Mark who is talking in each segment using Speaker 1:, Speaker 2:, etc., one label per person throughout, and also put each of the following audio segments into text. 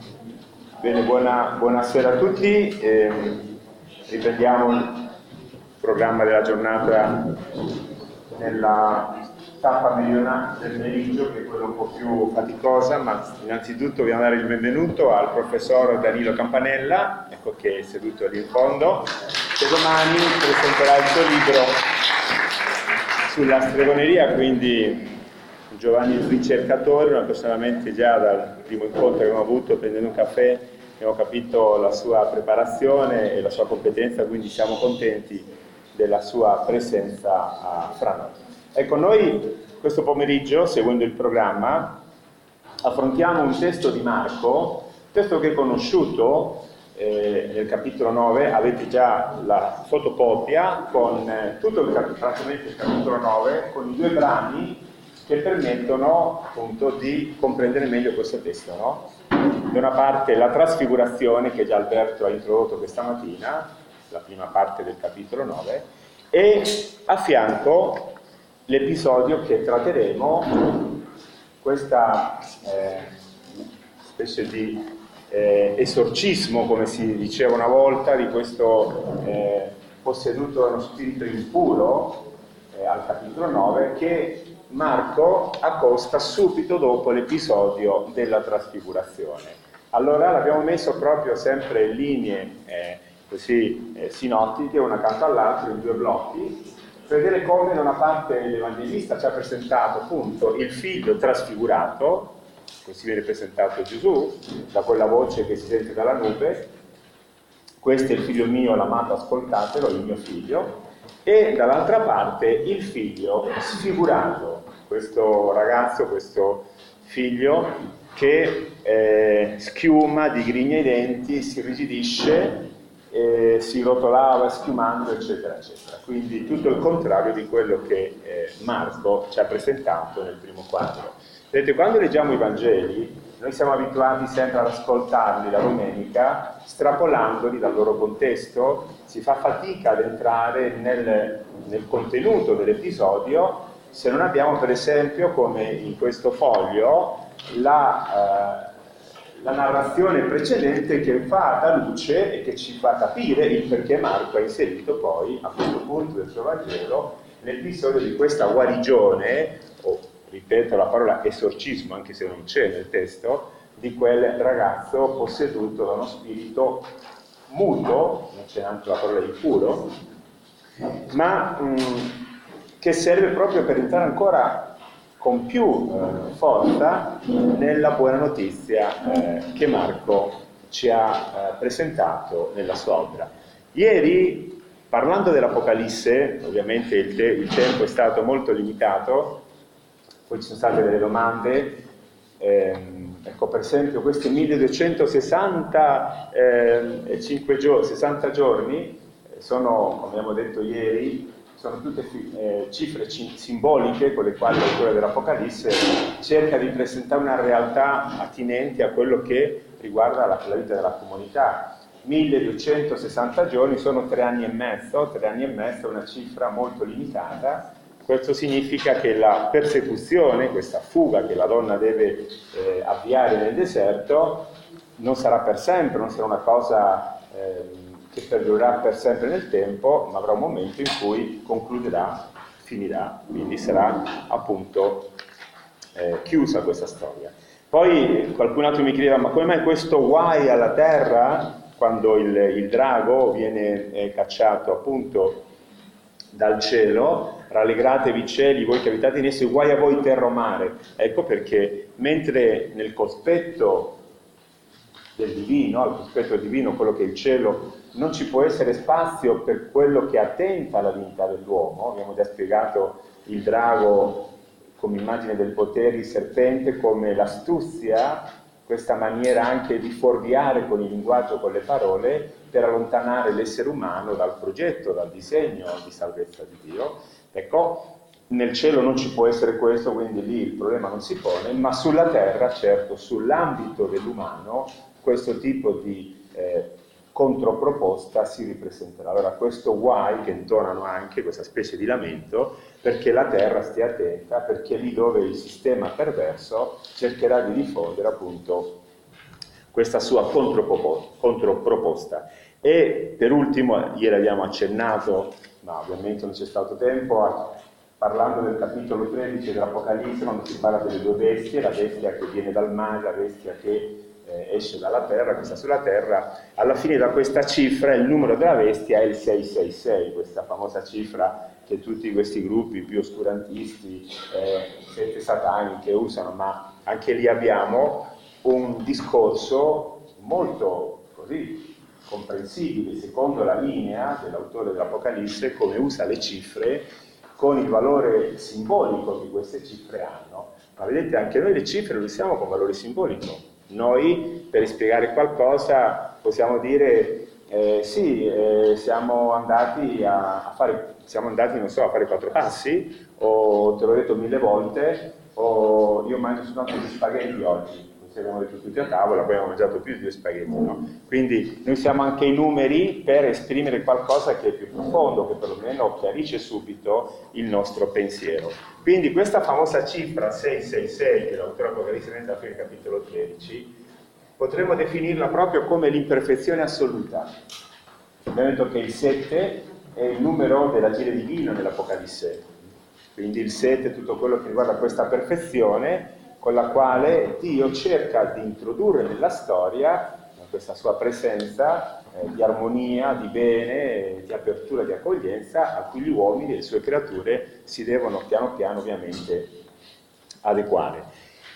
Speaker 1: Bene, buonasera a tutti. Riprendiamo il programma della giornata nella tappa meridionale del pomeriggio, che è quella un po' più faticosa, ma innanzitutto vogliamo dare il benvenuto al professor Danilo Campanella, ecco, che è seduto lì in fondo, che domani presenterà il suo libro sulla stregoneria, quindi Giovanni il ricercatore, ma personalmente già dal primo incontro che abbiamo avuto prendendo un caffè abbiamo capito la sua preparazione e la sua competenza, quindi siamo contenti della sua presenza fra noi. Ecco, noi questo pomeriggio, seguendo il programma, affrontiamo un testo di Marco, testo che è conosciuto nel capitolo 9, avete già la fotocopia con tutto praticamente il capitolo 9, con i due brani che permettono appunto di comprendere meglio questo testo, no? Da una parte la trasfigurazione che già Alberto ha introdotto questa mattina, la prima parte del capitolo 9, e a fianco l'episodio che tratteremo, questa specie di esorcismo, come si diceva una volta, di questo posseduto da uno spirito impuro al capitolo 9, che Marco accosta subito dopo l'episodio della trasfigurazione. Allora l'abbiamo messo proprio sempre in linee sinottiche, una accanto all'altra, in due blocchi, per vedere come da una parte l'Evangelista ci ha presentato appunto il figlio trasfigurato, così viene presentato Gesù, da quella voce che si sente dalla nube: questo è il figlio mio, l'amato, ascoltatelo, il mio figlio. E dall'altra parte il figlio sfigurato, questo ragazzo, questo figlio che schiuma, digrigna i denti, si irrigidisce, si rotolava schiumando, eccetera, eccetera. Quindi tutto il contrario di quello che Marco ci ha presentato nel primo quadro. Vedete, quando leggiamo i Vangeli, noi siamo abituati sempre ad ascoltarli la domenica, strapolandoli dal loro contesto, si fa fatica ad entrare nel contenuto dell'episodio se non abbiamo, per esempio, come in questo foglio, la narrazione precedente che fa da luce e che ci fa capire il perché Marco ha inserito poi, a questo punto del suo Vangelo, l'episodio di questa guarigione, o ripeto la parola esorcismo, anche se non c'è nel testo, di quel ragazzo posseduto da uno spirito muto, non c'è neanche la parola impuro, ma che serve proprio per entrare ancora con più forza nella buona notizia che Marco ci ha presentato nella sua opera. Ieri, parlando dell'Apocalisse, ovviamente il tempo è stato molto limitato, poi ci sono state delle domande, ecco, per esempio questi 1265 giorni, 60 giorni, sono, come abbiamo detto ieri, sono tutte cifre simboliche con le quali l'autore dell'Apocalisse cerca di presentare una realtà attinente a quello che riguarda la vita della comunità. 1260 giorni sono 3 anni e mezzo, 3 anni e mezzo è una cifra molto limitata. Questo significa che la persecuzione, questa fuga che la donna deve avviare nel deserto, non sarà per sempre, non sarà una cosa che perdurerà per sempre nel tempo, ma avrà un momento in cui concluderà, finirà, quindi sarà appunto chiusa questa storia. Poi qualcun altro mi chiedeva: ma come mai questo guai alla terra quando il drago viene cacciato appunto dal cielo? Rallegratevi cieli, voi che abitate in essi, guai a voi terra o mare. Ecco perché mentre nel cospetto del divino, al cospetto divino, quello che è il cielo, non ci può essere spazio per quello che attenta alla dignità dell'uomo. Abbiamo già spiegato il drago come immagine del potere, il serpente come l'astuzia, questa maniera anche di fuorviare con il linguaggio, con le parole, per allontanare l'essere umano dal progetto, dal disegno di salvezza di Dio. Ecco, nel cielo non ci può essere questo, quindi lì il problema non si pone, ma sulla terra, certo, sull'ambito dell'umano, questo tipo di controproposta si ripresenterà. Allora questo guai che intonano anche, questa specie di lamento, perché la terra stia attenta, perché lì dove il sistema perverso cercherà di diffondere appunto questa sua controproposta. E per ultimo, ieri abbiamo accennato, ma ovviamente non c'è stato tempo, parlando del capitolo 13 dell'Apocalisse, quando si parla delle due bestie, la bestia che viene dal mare, la bestia che esce dalla terra, che sta sulla terra, alla fine da questa cifra il numero della bestia è il 666, questa famosa cifra che tutti questi gruppi più oscurantisti, sette sataniche usano, ma anche lì abbiamo un discorso molto così comprensibile secondo la linea dell'autore dell'Apocalisse, come usa le cifre con il valore simbolico che queste cifre hanno. Ma vedete, anche noi le cifre le usiamo con valore simbolico. Noi per spiegare qualcosa possiamo dire siamo andati a fare, non so, a fare 4 passi, o te l'ho detto 1000 volte, o io mangio soltanto 2 spaghetti oggi. Se abbiamo detto tutti a tavola, poi abbiamo mangiato più di 2 spaghetti, no? Quindi noi usiamo anche i numeri per esprimere qualcosa che è più profondo, che perlomeno chiarisce subito il nostro pensiero. Quindi questa famosa cifra 666, che l'autore Apocalisse mette alla fine del capitolo 13, potremmo definirla proprio come l'imperfezione assoluta. Abbiamo detto che il 7 è il numero dell'agire divino nell'Apocalisse, quindi il 7 è tutto quello che riguarda questa perfezione, con la quale Dio cerca di introdurre nella storia questa sua presenza di armonia, di bene, di apertura, di accoglienza, a cui gli uomini e le sue creature si devono piano piano ovviamente adeguare.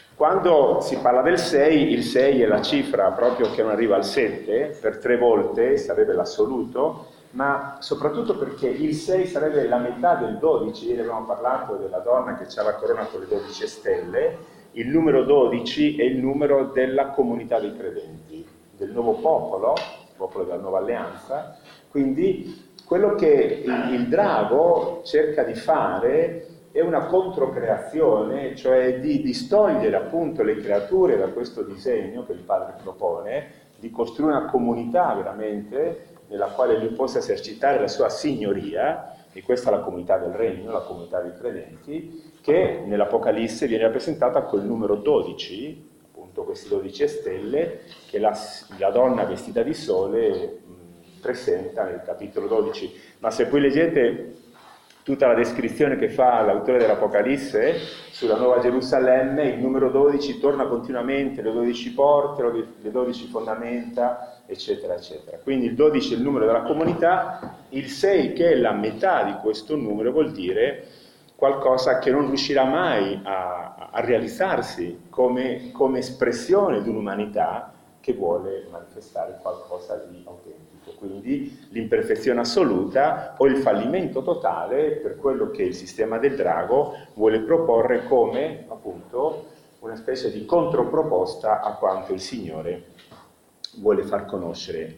Speaker 1: Quando si parla del 6, il 6 è la cifra proprio che non arriva al 7, per 3 volte sarebbe l'assoluto, ma soprattutto perché il 6 sarebbe la metà del 12, ieri abbiamo parlato della donna che ha la corona con le 12 stelle. Il numero 12 è il numero della comunità dei credenti, del nuovo popolo, il popolo della nuova alleanza. Quindi quello che il drago cerca di fare è una controcreazione, cioè di distogliere appunto le creature da questo disegno che il Padre propone, di costruire una comunità veramente nella quale lui possa esercitare la sua signoria, e questa è la comunità del regno, la comunità dei credenti, che nell'Apocalisse viene rappresentata col numero 12, appunto queste 12 stelle, che la donna vestita di sole presenta nel capitolo 12. Ma se poi leggete tutta la descrizione che fa l'autore dell'Apocalisse sulla Nuova Gerusalemme, il numero 12 torna continuamente, le 12 porte, le 12 fondamenta, eccetera, eccetera. Quindi il 12 è il numero della comunità, il 6 che è la metà di questo numero vuol dire qualcosa che non riuscirà mai a realizzarsi come espressione di un'umanità che vuole manifestare qualcosa di autentico. Quindi l'imperfezione assoluta o il fallimento totale per quello che il sistema del drago vuole proporre come appunto una specie di controproposta a quanto il Signore vuole far conoscere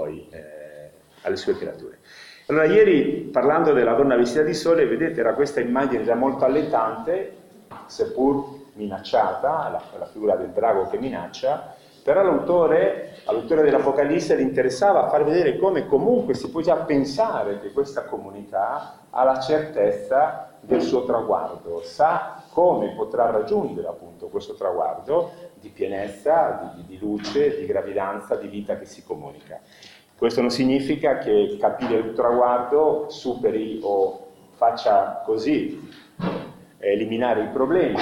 Speaker 1: alle sue creature. Allora ieri, parlando della donna vestita di sole, vedete, era questa immagine già molto allettante, seppur minacciata, la figura del drago che minaccia, però all'autore dell'Apocalisse gli interessava far vedere come comunque si può già pensare che questa comunità ha la certezza del suo traguardo, sa come potrà raggiungere appunto questo traguardo di pienezza, di luce, di gravidanza, di vita che si comunica. Questo non significa che capire il traguardo superi o faccia così eliminare i problemi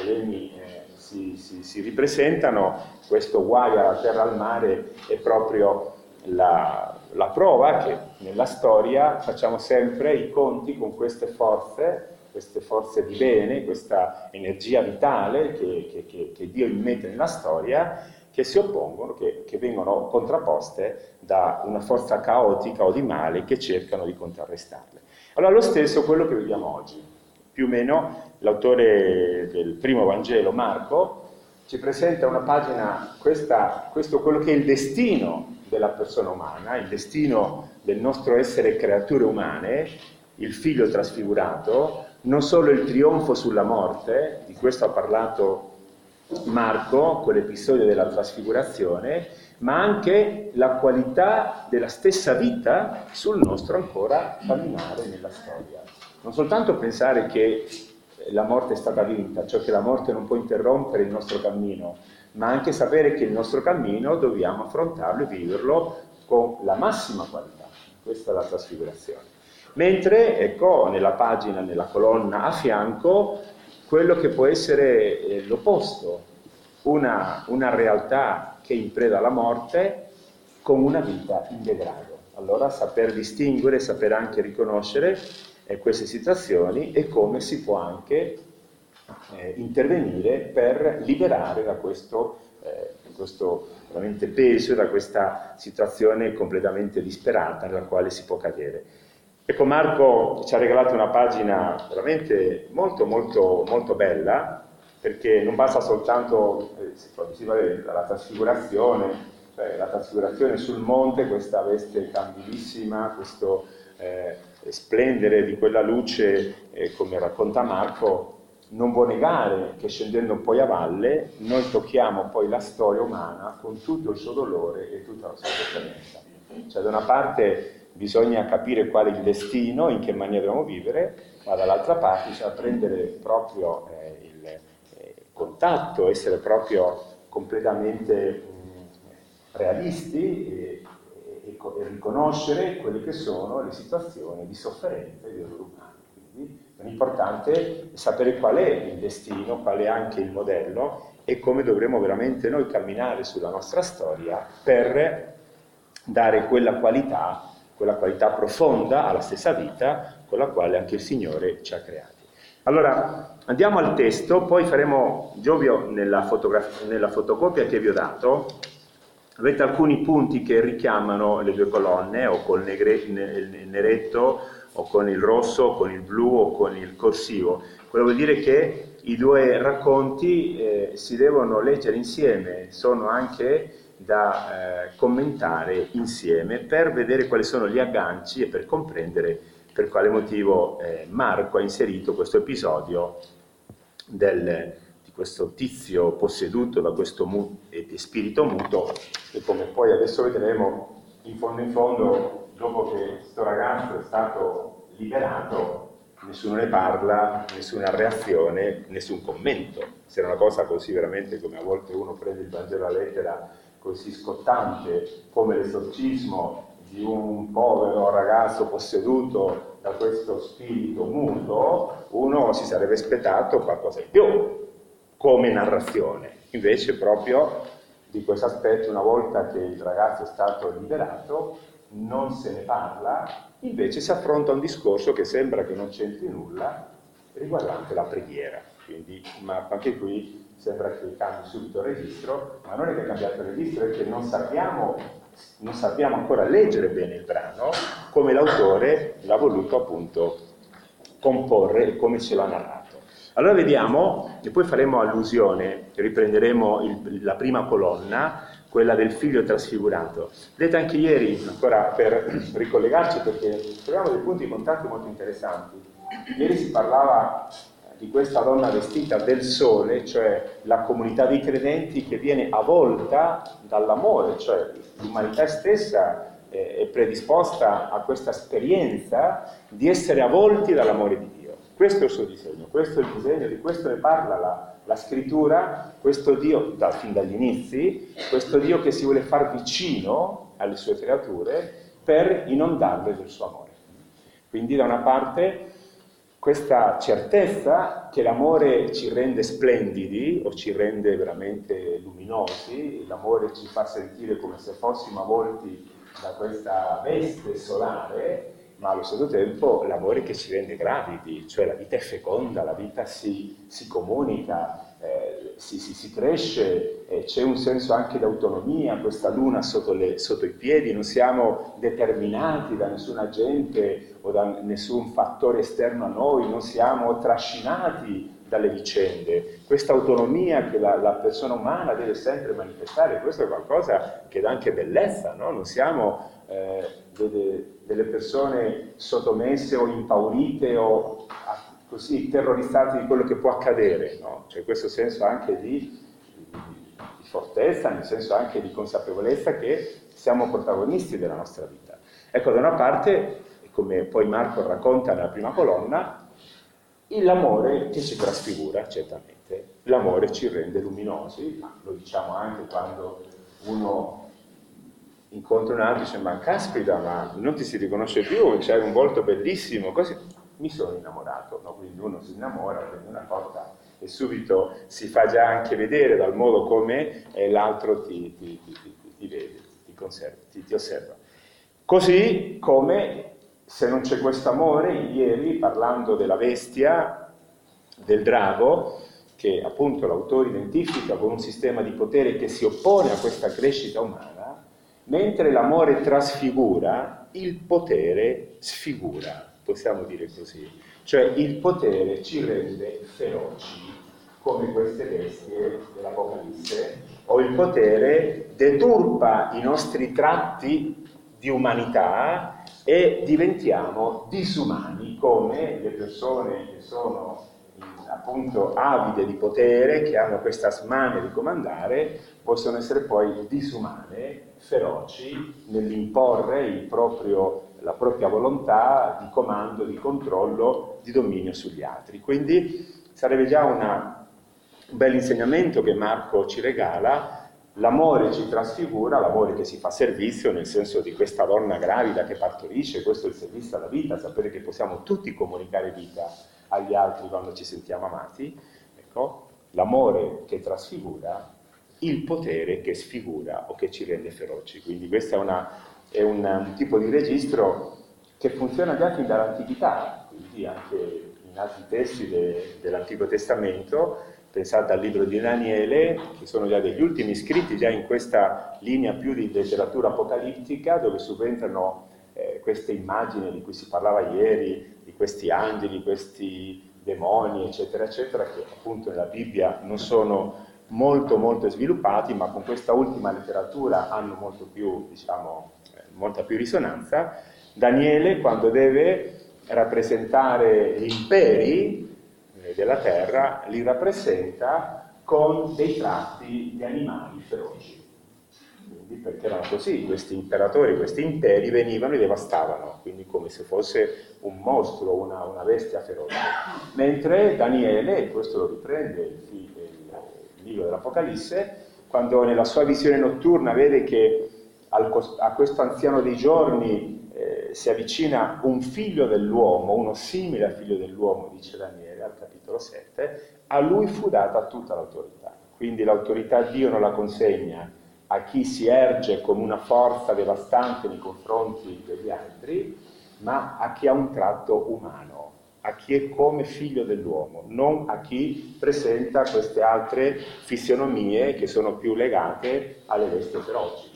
Speaker 1: si ripresentano. Questo guaio alla terra e al mare è proprio la prova che nella storia facciamo sempre i conti con queste forze di bene, questa energia vitale che Dio immette nella storia, che si oppongono, che vengono contrapposte da una forza caotica o di male che cercano di contrarrestarle. Allora lo stesso è quello che vediamo oggi. Più o meno l'autore del primo Vangelo, Marco, ci presenta una pagina, questo quello che è il destino della persona umana, il destino del nostro essere creature umane, il figlio trasfigurato, non solo il trionfo sulla morte, di questo ha parlato Marco, quell'episodio della trasfigurazione, ma anche la qualità della stessa vita sul nostro ancora camminare nella storia. Non soltanto pensare che la morte è stata vinta, cioè che la morte non può interrompere il nostro cammino, ma anche sapere che il nostro cammino dobbiamo affrontarlo e viverlo con la massima qualità. Questa è la trasfigurazione. Mentre, ecco, nella pagina, nella colonna a fianco, quello che può essere l'opposto, una realtà che è in preda alla morte con una vita in degrado. Allora saper distinguere, saper anche riconoscere queste situazioni e come si può anche intervenire per liberare da questo veramente peso, da questa situazione completamente disperata nella quale si può cadere. Ecco, Marco ci ha regalato una pagina veramente molto molto molto bella, perché non basta soltanto la trasfigurazione, cioè la trasfigurazione sul monte, questa veste cambilissima, questo splendere di quella luce, come racconta Marco, non può negare che scendendo poi a valle noi tocchiamo poi la storia umana con tutto il suo dolore e tutta la sua sofferenza. Cioè da una parte bisogna capire qual è il destino, in che maniera dobbiamo vivere, ma dall'altra parte bisogna prendere proprio il contatto, essere proprio completamente realisti e riconoscere quelle che sono le situazioni di sofferenza e di dolore umano. Quindi è importante sapere qual è il destino, qual è anche il modello e come dovremo veramente noi camminare sulla nostra storia per dare quella qualità profonda alla stessa vita con la quale anche il Signore ci ha creati. Allora, andiamo al testo, poi faremo, Giovio, nella fotocopia che vi ho dato, avete alcuni punti che richiamano le due colonne, o col neretto, o con il rosso, o con il blu, o con il corsivo. Quello vuol dire che i due racconti si devono leggere insieme, sono anche da commentare insieme per vedere quali sono gli agganci e per comprendere per quale motivo Marco ha inserito questo episodio di questo tizio posseduto da questo spirito muto, e come poi adesso vedremo, in fondo, dopo che questo ragazzo è stato liberato, nessuno ne parla, nessuna reazione, nessun commento. Se era una cosa così veramente, come a volte uno prende il Vangelo a lettera, così scottante come l'esorcismo di un povero ragazzo posseduto da questo spirito muto, uno si sarebbe aspettato qualcosa in più come narrazione. Invece proprio di questo aspetto, una volta che il ragazzo è stato liberato, non se ne parla, invece si affronta un discorso che sembra che non c'entri nulla riguardante la preghiera. Quindi Marco anche qui sembra che cambi subito il registro, ma non è che è cambiato il registro, è che non sappiamo ancora leggere bene il brano come l'autore l'ha voluto appunto comporre e come ce l'ha narrato. Allora vediamo, e poi faremo allusione, riprenderemo la prima colonna, quella del figlio trasfigurato. Vedete, anche ieri, ancora per ricollegarci, perché troviamo dei punti di contatto molto interessanti. Ieri si parlava di questa donna vestita del sole, cioè la comunità dei credenti che viene avvolta dall'amore, cioè l'umanità stessa è predisposta a questa esperienza di essere avvolti dall'amore di Dio. Questo è il suo disegno, questo è il disegno, di questo ne parla la scrittura, questo Dio, fin dagli inizi, questo Dio che si vuole far vicino alle sue creature per inondarle del suo amore. Quindi da una parte questa certezza che l'amore ci rende splendidi o ci rende veramente luminosi, l'amore ci fa sentire come se fossimo avvolti da questa veste solare, ma allo stesso tempo l'amore che ci rende gravidi, cioè la vita è feconda, la vita si comunica, si cresce, c'è un senso anche di autonomia, questa luna sotto i piedi, non siamo determinati da nessuna gente o da nessun fattore esterno a noi, non siamo trascinati dalle vicende. Questa autonomia che la persona umana deve sempre manifestare, questo è qualcosa che dà anche bellezza, no? Non siamo delle persone sottomesse o impaurite o così terrorizzate di quello che può accadere, no? C'è questo senso anche di fortezza, nel senso anche di consapevolezza che siamo protagonisti della nostra vita. Ecco, da una parte, come poi Marco racconta nella prima colonna, l'amore che ci trasfigura, certamente, l'amore ci rende luminosi, ma lo diciamo anche quando uno incontra un altro e dice: ma caspita, ma non ti si riconosce più, c'hai un volto bellissimo, così mi sono innamorato, no? Quindi uno si innamora, prende una cosa e subito si fa già anche vedere dal modo come l'altro ti vede, ti osserva. Così come, se non c'è questo amore, ieri parlando della bestia, del drago, che appunto l'autore identifica con un sistema di potere che si oppone a questa crescita umana, mentre l'amore trasfigura, il potere sfigura, possiamo dire così. Cioè il potere ci rende feroci, come queste bestie dell'Apocalisse, o il potere deturpa i nostri tratti di umanità e diventiamo disumani, come le persone che sono appunto avide di potere, che hanno questa smania di comandare, possono essere poi disumane, feroci nell'imporre la propria volontà di comando, di controllo, di dominio sugli altri. Quindi sarebbe già un bel insegnamento che Marco ci regala. L'amore ci trasfigura, l'amore che si fa servizio, nel senso di questa donna gravida che partorisce, questo è il servizio alla vita, sapere che possiamo tutti comunicare vita agli altri quando ci sentiamo amati. Ecco, l'amore che trasfigura, il potere che sfigura o che ci rende feroci. Quindi questo è un tipo di registro che funziona già fin dall'antichità, quindi anche in altri testi dell'Antico Testamento. Pensate al libro di Daniele, che sono già degli ultimi scritti già in questa linea più di letteratura apocalittica, dove subentrano queste immagini di cui si parlava ieri, di questi angeli, questi demoni, eccetera, eccetera, che appunto nella Bibbia non sono molto sviluppati, ma con questa ultima letteratura hanno molta più risonanza. Daniele, quando deve rappresentare gli imperi della terra, li rappresenta con dei tratti di animali feroci. Quindi, perché erano così, questi imperatori, questi imperi venivano e devastavano, quindi come se fosse un mostro, una bestia feroce. Mentre Daniele, e questo lo riprende il libro dell'Apocalisse, quando nella sua visione notturna vede che a questo anziano dei giorni si avvicina un figlio dell'uomo, uno simile al figlio dell'uomo, dice Daniele al capitolo 7, a lui fu data tutta l'autorità. Quindi l'autorità Dio non la consegna a chi si erge come una forza devastante nei confronti degli altri, ma a chi ha un tratto umano, a chi è come figlio dell'uomo, non a chi presenta queste altre fisionomie che sono più legate alle bestie feroci.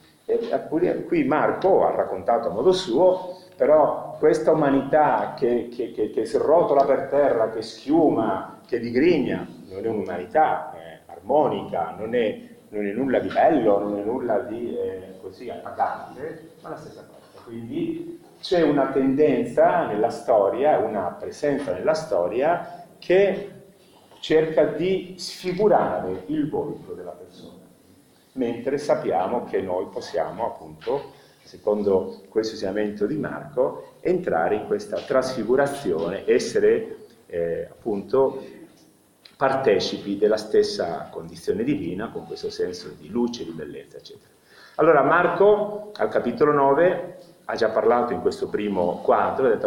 Speaker 1: E qui Marco ha raccontato a modo suo, però questa umanità che si rotola per terra, che schiuma, che digrigna, non è un'umanità armonica, non è nulla di bello, non è nulla di così appagante, ma la stessa cosa. Quindi c'è una tendenza nella storia, una presenza nella storia che cerca di sfigurare il volto della persona, mentre sappiamo che noi possiamo, appunto, secondo questo insegnamento di Marco, entrare in questa trasfigurazione, essere appunto partecipi della stessa condizione divina, con questo senso di luce, di bellezza, eccetera. Allora Marco, al capitolo 9, ha già parlato in questo primo quadro della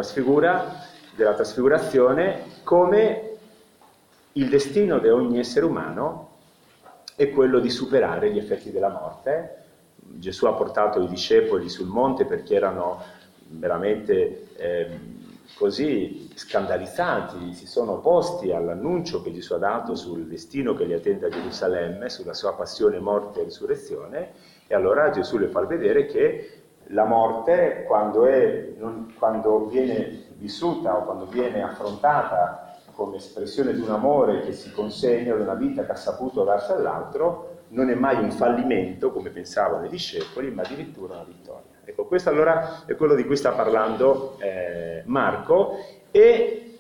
Speaker 1: trasfigurazione, come il destino di ogni essere umano è quello di superare gli effetti della morte. Gesù ha portato i discepoli sul monte perché erano veramente così scandalizzati, si sono opposti all'annuncio che Gesù ha dato sul destino che li attende a Gerusalemme, sulla sua passione, morte e risurrezione, e allora Gesù le fa vedere che la morte, quando viene vissuta o quando viene affrontata come espressione di un amore che si consegna, di una vita che ha saputo darsi all'altro, non è mai un fallimento, come pensavano i discepoli, ma addirittura una vittoria. Ecco, questo allora è quello di cui sta parlando Marco, e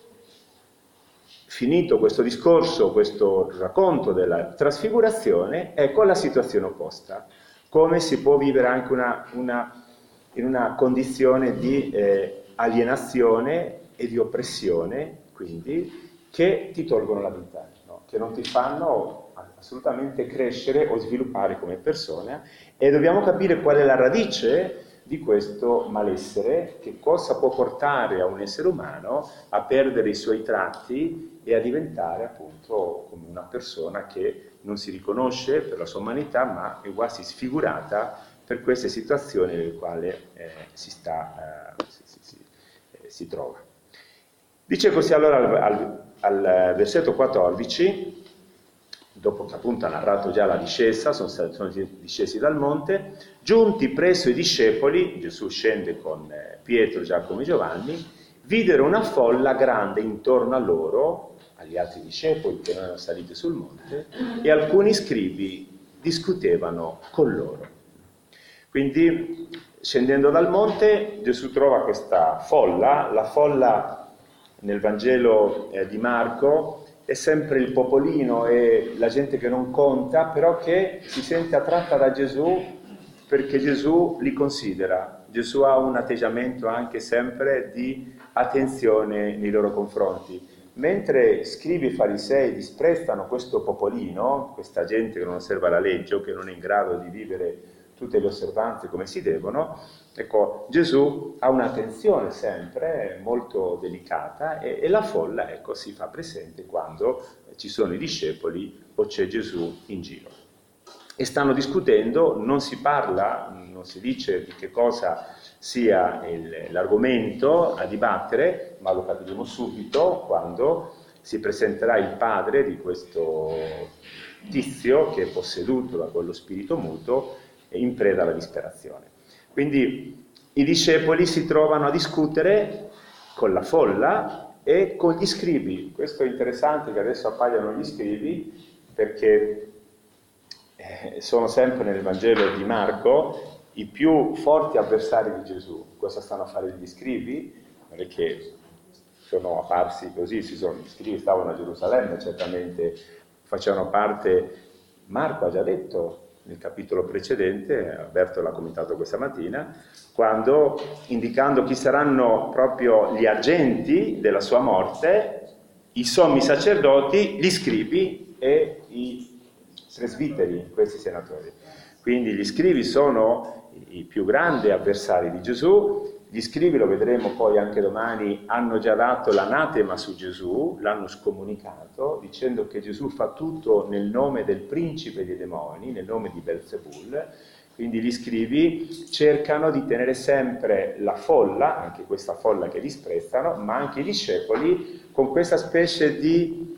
Speaker 1: finito questo discorso, questo racconto della trasfigurazione, ecco la situazione opposta. Come si può vivere anche in una condizione di alienazione e di oppressione quindi, che ti tolgono la vita, no? Che non ti fanno assolutamente crescere o sviluppare come persona, e dobbiamo capire qual è la radice di questo malessere, che cosa può portare a un essere umano a perdere i suoi tratti e a diventare appunto come una persona che non si riconosce per la sua umanità, ma è quasi sfigurata per queste situazioni nelle quali si trova. Dice così allora al versetto 14, dopo che appunto ha narrato già la discesa, sono discesi dal monte, giunti presso i discepoli, Gesù scende con Pietro, Giacomo e Giovanni, videro una folla grande intorno a loro, agli altri discepoli che non erano saliti sul monte, e alcuni scribi discutevano con loro. Quindi, scendendo dal monte, Gesù trova questa folla. La folla nel Vangelo di Marco è sempre il popolino e la gente che non conta, però che si sente attratta da Gesù perché Gesù li considera. Gesù ha un atteggiamento anche sempre di attenzione nei loro confronti. Mentre scribi e farisei disprezzano questo popolino, questa gente che non osserva la legge o che non è in grado di vivere tutte le osservanze come si devono, ecco, Gesù ha un'attenzione sempre molto delicata e la folla, ecco, si fa presente quando ci sono i discepoli o c'è Gesù in giro. E stanno discutendo, non si parla, non si dice di che cosa sia l'argomento a dibattere, ma lo capiremo subito quando si presenterà il padre di questo tizio che è posseduto da quello spirito muto e in preda alla disperazione. Quindi i discepoli si trovano a discutere con la folla e con gli scribi. Questo è interessante che adesso appaiono gli scribi, perché sono sempre nel Vangelo di Marco i più forti avversari di Gesù. Cosa stanno a fare gli scribi? Non è che sono apparsi così, gli scribi stavano a Gerusalemme, certamente facevano parte. Marco ha già detto nel capitolo precedente, Alberto l'ha commentato questa mattina, quando, indicando chi saranno proprio gli agenti della sua morte, i sommi sacerdoti, gli scribi e i presbiteri, questi senatori. Quindi gli scribi sono i più grandi avversari di Gesù. Gli scribi, lo vedremo poi anche domani, hanno già dato l'anatema su Gesù, l'hanno scomunicato, dicendo che Gesù fa tutto nel nome del principe dei demoni, nel nome di Belzebul. Quindi gli scribi cercano di tenere sempre la folla, anche questa folla che disprezzano, ma anche i discepoli, con questa specie di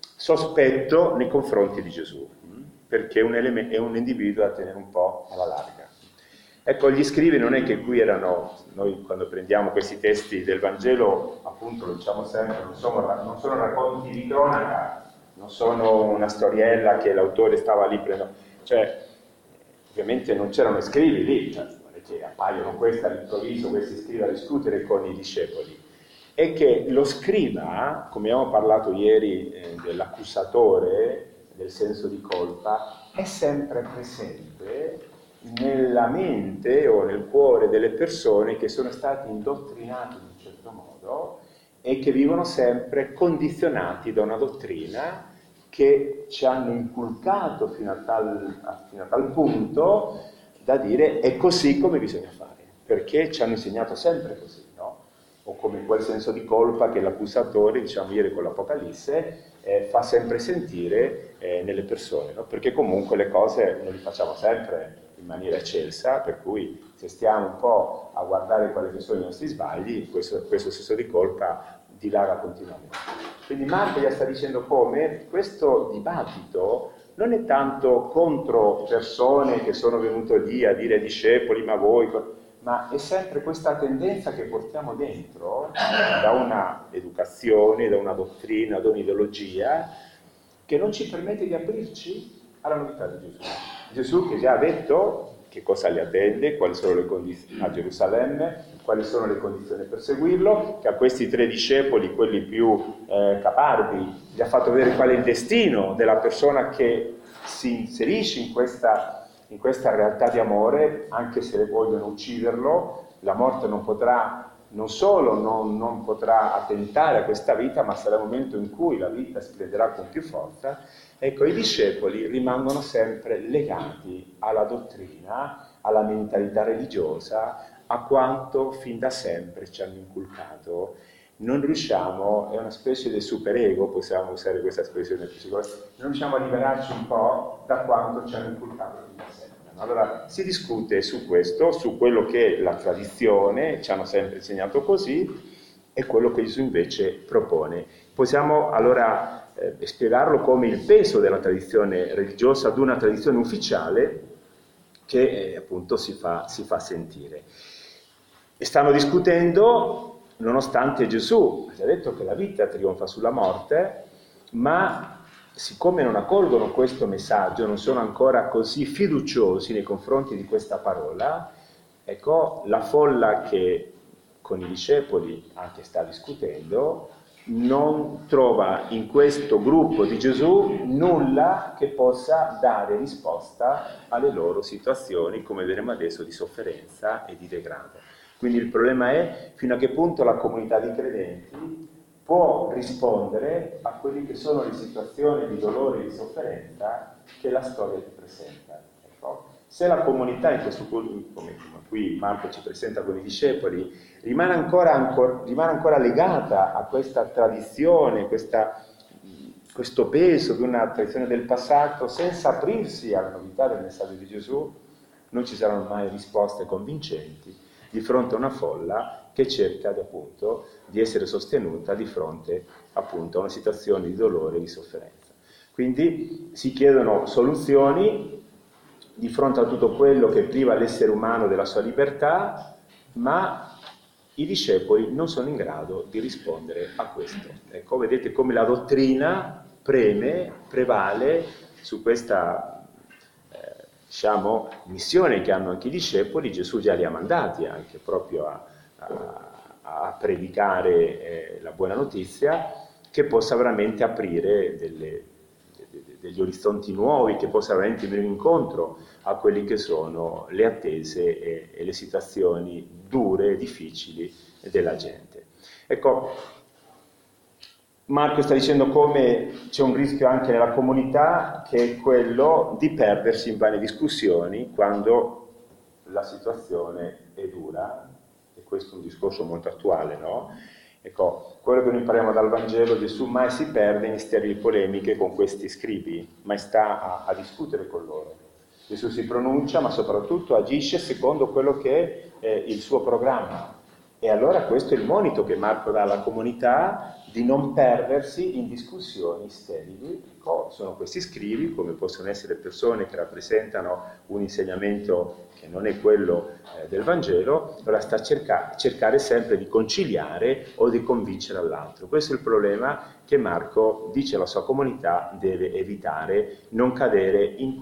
Speaker 1: sospetto nei confronti di Gesù, perché è un individuo da tenere un po' alla larga. Ecco, gli scribi non è che qui erano, noi quando prendiamo questi testi del Vangelo, appunto lo diciamo sempre, non sono racconti di cronaca, non sono una storiella che l'autore stava lì cioè ovviamente non c'erano scribi lì, cioè, non è che appaiono questi all'improvviso, questi scribi a discutere con i discepoli. È che lo scriba, come abbiamo parlato ieri dell'accusatore, del senso di colpa, è sempre presente nella mente o nel cuore delle persone che sono state indottrinate in un certo modo e che vivono sempre condizionati da una dottrina che ci hanno inculcato fino a tal punto da dire è così come bisogna fare, perché ci hanno insegnato sempre così, no? O come quel senso di colpa che l'accusatore, diciamo ieri con l'Apocalisse, fa sempre sentire nelle persone, no? Perché comunque le cose non le facciamo sempre in maniera eccelsa, per cui se stiamo un po' a guardare quali che sono i nostri sbagli, questo senso di colpa dilaga continuamente. Quindi Marco gli sta dicendo come questo dibattito non è tanto contro persone che sono venute lì a dire discepoli, ma voi, ma è sempre questa tendenza che portiamo dentro da una educazione, da una dottrina, da un'ideologia che non ci permette di aprirci alla novità di Gesù. Gesù che già ha detto che cosa li attende, quali sono le condizioni a Gerusalemme, quali sono le condizioni per seguirlo, che a questi 3 discepoli, quelli più caparbi, gli ha fatto vedere qual è il destino della persona che si inserisce in questa realtà di amore, anche se vogliono ucciderlo, la morte non potrà non solo non potrà attentare a questa vita, ma sarà il momento in cui la vita si prenderà con più forza. Ecco, i discepoli rimangono sempre legati alla dottrina, alla mentalità religiosa, a quanto fin da sempre ci hanno inculcato. Non riusciamo, è una specie di superego, possiamo usare questa espressione psicologica, non riusciamo a liberarci un po' da quanto ci hanno inculcato fin da sempre. Allora si discute su questo, su quello che è la tradizione, ci hanno sempre insegnato così, e quello che Gesù invece propone. Possiamo allora spiegarlo come il peso della tradizione religiosa ad una tradizione ufficiale che appunto si fa sentire. E stanno discutendo, nonostante Gesù ha detto che la vita trionfa sulla morte, ma siccome non accolgono questo messaggio, non sono ancora così fiduciosi nei confronti di questa parola, ecco, la folla che con i discepoli anche sta discutendo non trova in questo gruppo di Gesù nulla che possa dare risposta alle loro situazioni, come vedremo adesso, di sofferenza e di degrado. Quindi il problema è fino a che punto la comunità di credenti può rispondere a quelle che sono le situazioni di dolore e di sofferenza che la storia ti presenta. Ecco. Se la comunità, in questo come qui Marco ci presenta con i discepoli, rimane ancora legata a questa tradizione, questo peso di una tradizione del passato, senza aprirsi alla novità del messaggio di Gesù, non ci saranno mai risposte convincenti di fronte a una folla che cerca appunto di essere sostenuta di fronte appunto a una situazione di dolore e di sofferenza. Quindi si chiedono soluzioni di fronte a tutto quello che priva l'essere umano della sua libertà, ma i discepoli non sono in grado di rispondere a questo. Ecco, vedete come la dottrina prevale su questa missione che hanno anche i discepoli. Gesù già li ha mandati anche proprio a predicare la buona notizia, che possa veramente aprire degli orizzonti nuovi, che possa veramente venire incontro a quelli che sono le attese e le situazioni dure e difficili della gente. Ecco, Marco sta dicendo come c'è un rischio anche nella comunità, che è quello di perdersi in varie discussioni quando la situazione è dura, e questo è un discorso molto attuale, no? Ecco, quello che noi impariamo dal Vangelo, Gesù mai si perde in sterili polemiche con questi scribi, ma sta a discutere con loro. Gesù si pronuncia, ma soprattutto agisce secondo quello che è il suo programma. E allora questo è il monito che Marco dà alla comunità, di non perdersi in discussioni sterili. Ecco, sono questi scribi, come possono essere persone che rappresentano un insegnamento che non è quello del Vangelo, allora sta a cercare sempre di conciliare o di convincere all'altro. Questo è il problema che Marco dice alla sua comunità deve evitare, non cadere in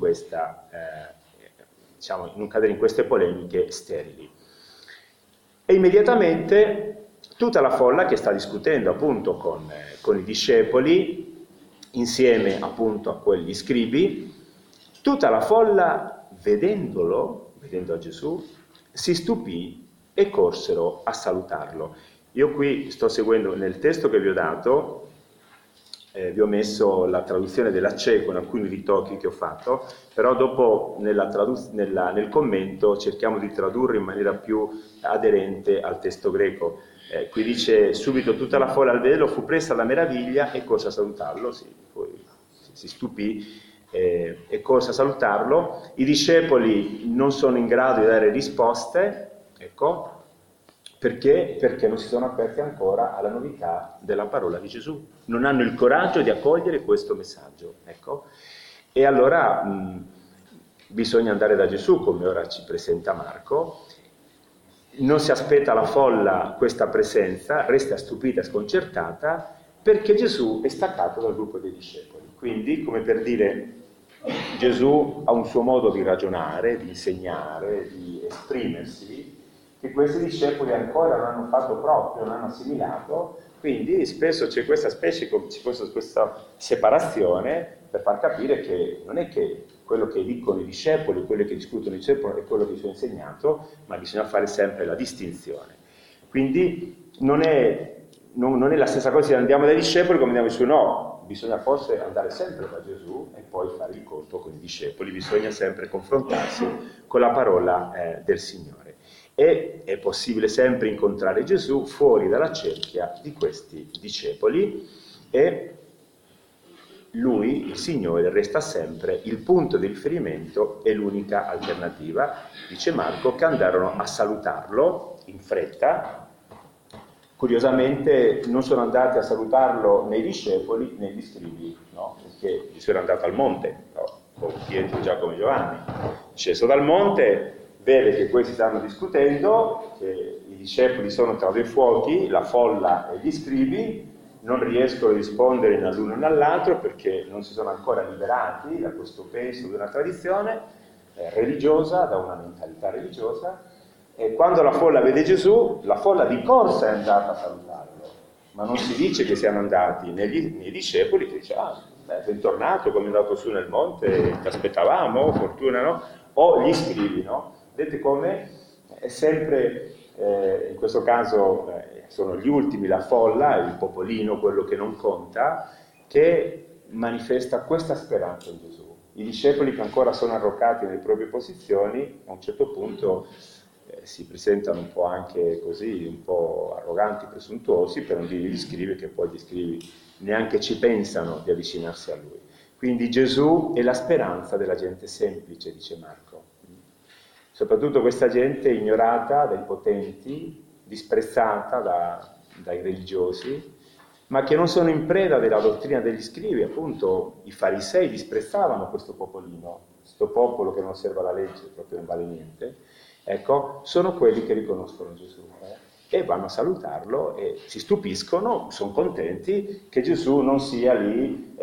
Speaker 1: non cadere in queste polemiche sterili. E immediatamente tutta la folla che sta discutendo appunto con i discepoli, insieme appunto a quegli scribi, tutta la folla vedendo a Gesù, si stupì e corsero a salutarlo. Io qui sto seguendo nel testo che vi ho dato, vi ho messo la traduzione della CE con alcuni ritocchi che ho fatto, però dopo nel commento cerchiamo di tradurre in maniera più aderente al testo greco. Qui dice subito: tutta la folla al vederlo fu presa alla meraviglia e corse a salutarlo. Sì, poi si stupì e corse a salutarlo. I discepoli non sono in grado di dare risposte, ecco, perché non si sono aperti ancora alla novità della parola di Gesù. Non hanno il coraggio di accogliere questo messaggio, ecco. E allora bisogna andare da Gesù, come ora ci presenta Marco. Non si aspetta la folla questa presenza, resta stupita e sconcertata, perché Gesù è staccato dal gruppo dei discepoli. Quindi, come per dire, Gesù ha un suo modo di ragionare, di insegnare, di esprimersi, che questi discepoli ancora non hanno fatto proprio, non hanno assimilato, quindi spesso c'è questa questa separazione per far capire che non è che quello che dicono i discepoli, quello che discutono i discepoli è quello che ci ha insegnato, ma bisogna fare sempre la distinzione. Quindi non è la stessa cosa se andiamo dai discepoli come andiamo su, no, bisogna forse andare sempre da Gesù e poi fare il conto con i discepoli, bisogna sempre confrontarsi con la parola del Signore. E è possibile sempre incontrare Gesù fuori dalla cerchia di questi discepoli e lui, il Signore, resta sempre il punto di riferimento e l'unica alternativa. Dice Marco che andarono a salutarlo in fretta. Curiosamente non sono andati a salutarlo né i discepoli né gli scribi, no? Perché Gesù era andato al monte, no? Con Pietro, Giacomo e Giovanni. Sceso dal monte, vede che questi stanno discutendo, che i discepoli sono tra due fuochi, la folla e gli scribi, non riescono a rispondere né all'uno né all'altro perché non si sono ancora liberati da questo peso di una tradizione religiosa, da una mentalità religiosa, e quando la folla vede Gesù, la folla di corsa è andata a salutarlo, ma non si dice che siano andati nei discepoli che dice bentornato, come è andato su nel monte, ti aspettavamo, fortuna, no? O gli scribi, no? Vedete come è sempre, in questo caso sono gli ultimi, la folla, il popolino, quello che non conta, che manifesta questa speranza in Gesù. I discepoli che ancora sono arroccati nelle proprie posizioni, a un certo punto si presentano un po' anche così, un po' arroganti, presuntuosi, per non dire gli scribi, che poi gli scribi neanche ci pensano di avvicinarsi a lui. Quindi Gesù è la speranza della gente semplice, dice Marco. Soprattutto questa gente ignorata dai potenti, disprezzata dai religiosi, ma che non sono in preda della dottrina degli scribi. Appunto i farisei disprezzavano questo popolino, questo popolo che non osserva la legge, proprio non vale niente. Ecco, sono quelli che riconoscono Gesù e vanno a salutarlo e si stupiscono, sono contenti che Gesù non sia lì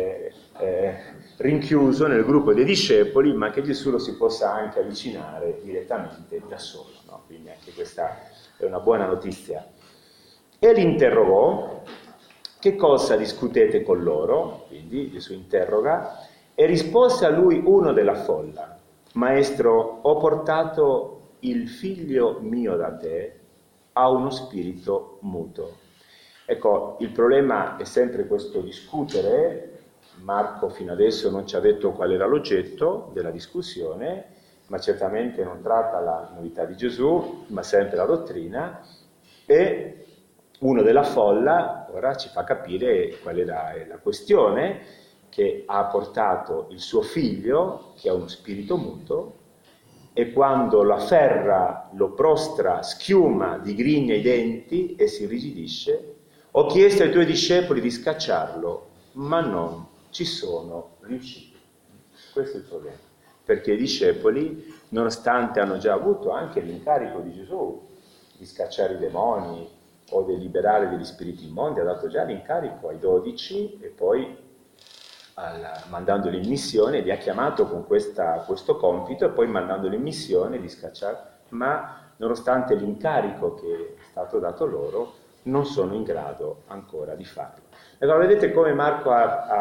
Speaker 1: rinchiuso nel gruppo dei discepoli, ma che Gesù lo si possa anche avvicinare direttamente da solo, no? Quindi anche questa è una buona notizia. E li interrogò: che cosa discutete con loro? Quindi Gesù interroga, e rispose a lui uno della folla: Maestro, ho portato il figlio mio da te, ha uno spirito muto. Ecco, il problema è sempre questo discutere. Marco fino adesso non ci ha detto qual era l'oggetto della discussione, ma certamente non tratta la novità di Gesù, ma sempre la dottrina, e uno della folla ora ci fa capire qual è la questione, che ha portato il suo figlio, che ha uno spirito muto, e quando lo afferra, lo prostra, schiuma, digrigna i denti e si irrigidisce. Ho chiesto ai tuoi discepoli di scacciarlo, ma non ci sono riusciti. Questo è il problema, perché i discepoli, nonostante hanno già avuto anche l'incarico di Gesù di scacciare i demoni o di liberare degli spiriti immondi, ha dato già l'incarico ai 12 e poi mandandoli in missione, li ha chiamato con questo compito e poi mandandoli in missione di scacciare, ma nonostante l'incarico che è stato dato loro, non sono in grado ancora di farlo. Allora vedete come Marco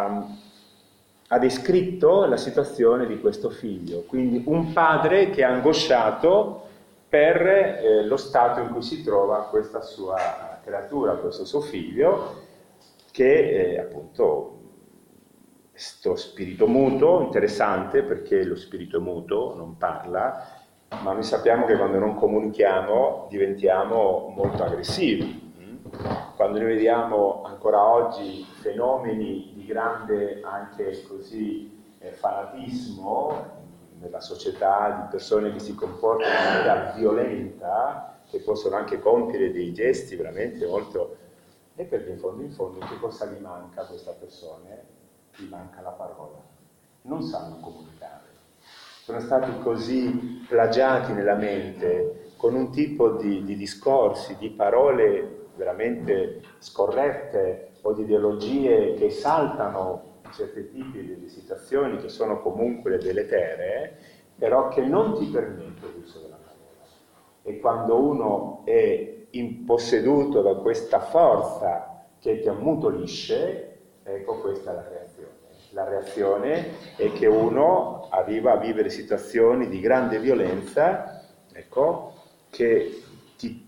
Speaker 1: ha descritto la situazione di questo figlio, quindi un padre che è angosciato per lo stato in cui si trova questa sua creatura, questo suo figlio, che appunto questo spirito muto, interessante perché lo spirito è muto, non parla, ma noi sappiamo che quando non comunichiamo diventiamo molto aggressivi. Quando noi vediamo ancora oggi fenomeni di grande anche così fanatismo nella società, di persone che si comportano in maniera violenta, che possono anche compiere dei gesti veramente molto... E perché in fondo che cosa gli manca a questa persona? Gli manca la parola, non sanno comunicare, sono stati così plagiati nella mente con un tipo di discorsi, di parole veramente scorrette o di ideologie che esaltano certi tipi di situazioni che sono comunque deleterie, però che non ti permettono l'uso della parola. E quando uno è imposseduto da questa forza che ti ammutolisce, ecco, questa è la reazione. La reazione è che uno arriva a vivere situazioni di grande violenza, ecco, che ti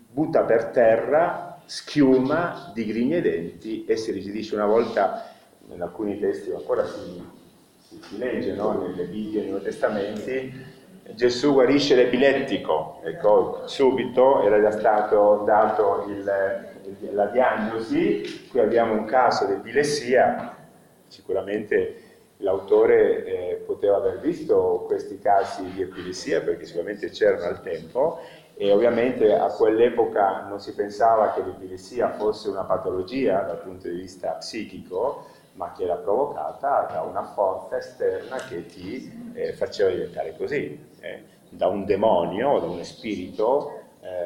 Speaker 1: butta per terra, schiuma, digrigna i denti e si irrigidisce. Una volta, in alcuni testi ancora si legge, no? Nelle Bibbie, nei Nuovi Testamenti, Gesù guarisce l'epilettico, ecco, subito era già stato dato la diagnosi. Qui abbiamo un caso di epilessia, sicuramente l'autore poteva aver visto questi casi di epilessia perché sicuramente c'erano al tempo, e ovviamente a quell'epoca non si pensava che l'epilessia fosse una patologia dal punto di vista psichico, ma che era provocata da una forza esterna che ti faceva diventare così, da un demonio, da uno spirito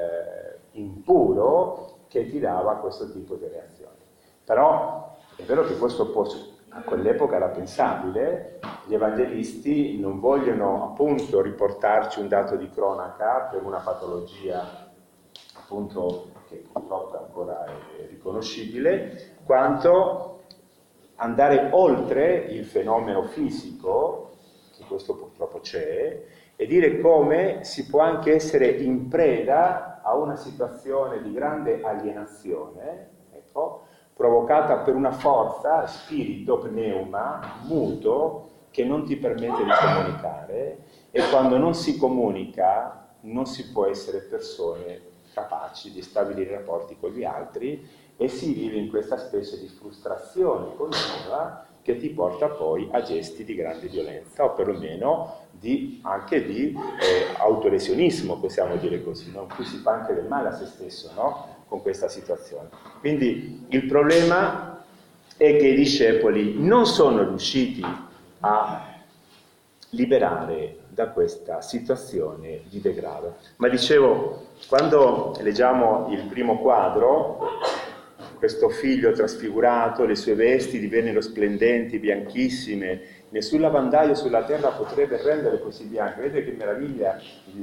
Speaker 1: impuro che ti dava questo tipo di reazioni. Però è vero che questo a quell'epoca era pensabile. Gli evangelisti non vogliono appunto riportarci un dato di cronaca per una patologia appunto che purtroppo ancora è riconoscibile, quanto andare oltre il fenomeno fisico, che questo purtroppo c'è, e dire come si può anche essere in preda a una situazione di grande alienazione, ecco, provocata per una forza, spirito, pneuma, muto, che non ti permette di comunicare, e quando non si comunica non si può essere persone capaci di stabilire rapporti con gli altri, e si vive in questa specie di frustrazione continua che ti porta poi a gesti di grande violenza, o perlomeno anche di autolesionismo, possiamo dire così, no? In cui si fa anche del male a se stesso, no? Con questa situazione. Quindi il problema è che i discepoli non sono riusciti a liberare da questa situazione di degrado. Ma dicevo, quando leggiamo il primo quadro, questo figlio trasfigurato, le sue vesti divennero splendenti, bianchissime, nessun lavandaio sulla terra potrebbe rendere così bianche. Vedete che meraviglia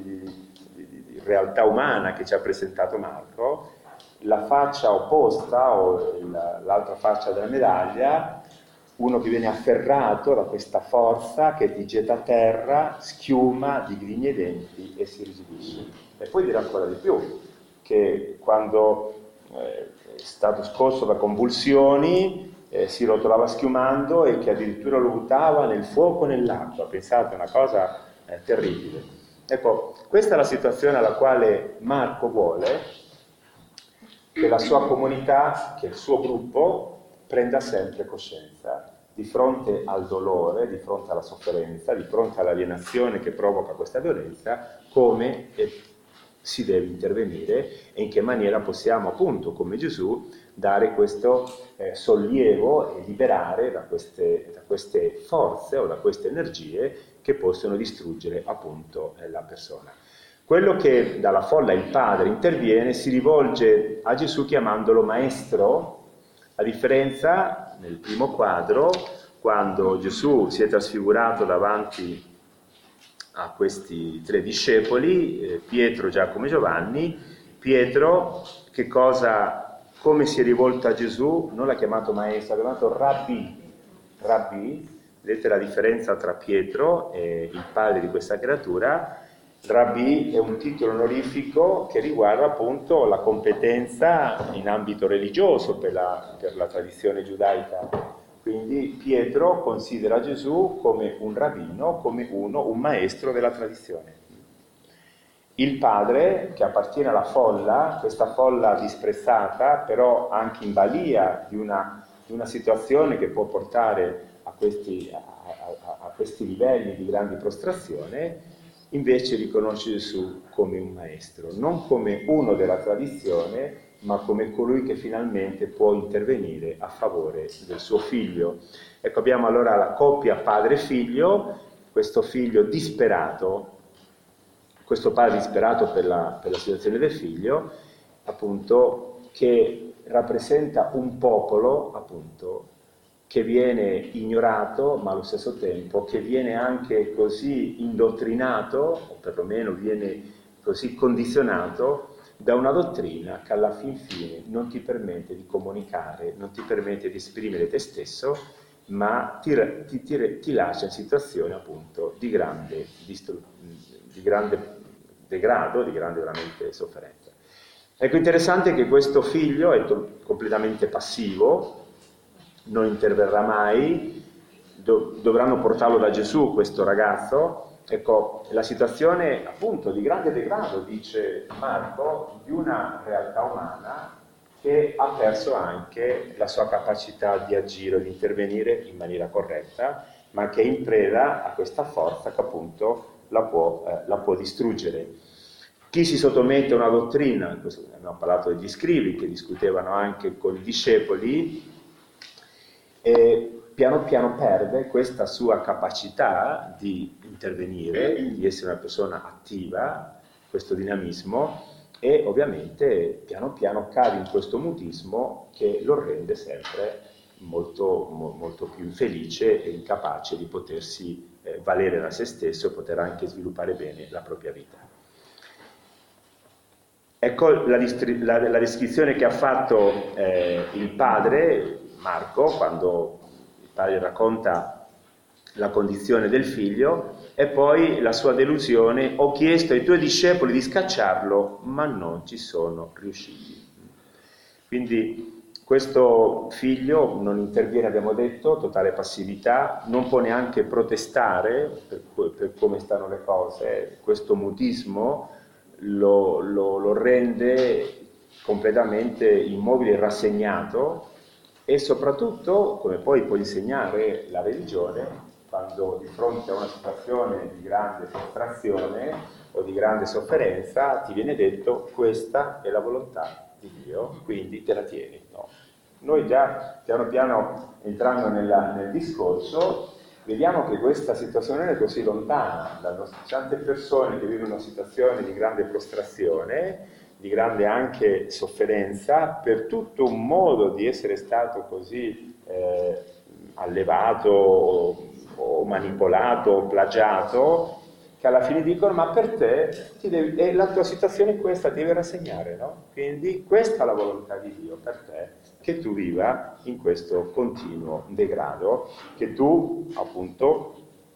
Speaker 1: di realtà umana che ci ha presentato Marco. La faccia opposta, o l'altra faccia della medaglia, uno che viene afferrato da questa forza che ti getta a terra, schiuma, digrigna i denti e si irrigidisce. E poi dirà ancora di più, che quando è stato scosso da convulsioni si rotolava schiumando, e che addirittura lo buttava nel fuoco e nell'acqua. Pensate, una cosa terribile. Ecco, questa è la situazione alla quale Marco vuole che la sua comunità, che il suo gruppo, prenda sempre coscienza di fronte al dolore, di fronte alla sofferenza, di fronte all'alienazione che provoca questa violenza, come si deve intervenire e in che maniera possiamo, appunto, come Gesù, dare questo sollievo e liberare da queste forze o da queste energie che possono distruggere, appunto, la persona. Quello che dalla folla il padre interviene si rivolge a Gesù chiamandolo maestro, a differenza nel primo quadro, quando Gesù si è trasfigurato davanti a questi tre discepoli, Pietro, Giacomo e Giovanni. Pietro, come si è rivolto a Gesù? Non l'ha chiamato maestro, l'ha chiamato Rabbi. Vedete la differenza tra Pietro e il padre di questa creatura? Rabbi è un titolo onorifico che riguarda appunto la competenza in ambito religioso per la tradizione giudaica. Quindi Pietro considera Gesù come un rabbino, come un maestro della tradizione. Il padre, che appartiene alla folla, questa folla disprezzata, però anche in balia di una situazione che può portare a questi livelli di grande prostrazione, invece riconosce Gesù come un maestro, non come uno della tradizione, ma come colui che finalmente può intervenire a favore del suo figlio. Ecco, abbiamo allora la coppia padre-figlio, questo figlio disperato, questo padre disperato per la situazione del figlio, appunto, che rappresenta un popolo, appunto, che viene ignorato, ma allo stesso tempo che viene anche così indottrinato, o perlomeno viene così condizionato da una dottrina che alla fin fine non ti permette di comunicare, non ti permette di esprimere te stesso, ma ti lascia in situazioni appunto di grande degrado, di grande veramente sofferenza. Ecco, interessante che questo figlio è completamente passivo, non interverrà mai, dovranno portarlo da Gesù questo ragazzo. Ecco, la situazione appunto di grande degrado, dice Marco, di una realtà umana che ha perso anche la sua capacità di agire, di intervenire in maniera corretta, ma che è in preda a questa forza che appunto la può distruggere. Chi si sottomette a una dottrina, abbiamo parlato degli scribi che discutevano anche con i discepoli, piano piano perde questa sua capacità di intervenire, di essere una persona attiva, questo dinamismo, e ovviamente piano piano cade in questo mutismo che lo rende sempre molto più infelice e incapace di potersi valere da se stesso e poter anche sviluppare bene la propria vita. Ecco la descrizione che ha fatto il padre Marco, quando il padre racconta la condizione del figlio, e poi la sua delusione: ho chiesto ai tuoi discepoli di scacciarlo, ma non ci sono riusciti. Quindi questo figlio non interviene, abbiamo detto, totale passività, non può neanche protestare per come stanno le cose, questo mutismo lo rende completamente immobile e rassegnato, e soprattutto, come poi può insegnare la religione, quando di fronte a una situazione di grande frustrazione o di grande sofferenza ti viene detto: questa è la volontà di Dio, quindi te la tieni. No. Noi già piano piano, entrando nel discorso, vediamo che questa situazione non è così lontana da noi. Tante persone che vivono una situazione di grande prostrazione, di grande anche sofferenza, per tutto un modo di essere stato così allevato o manipolato o plagiato, che alla fine dicono: ma per te la tua situazione è questa, ti devi rassegnare, no? Quindi questa è la volontà di Dio per te, che tu viva in questo continuo degrado, che tu appunto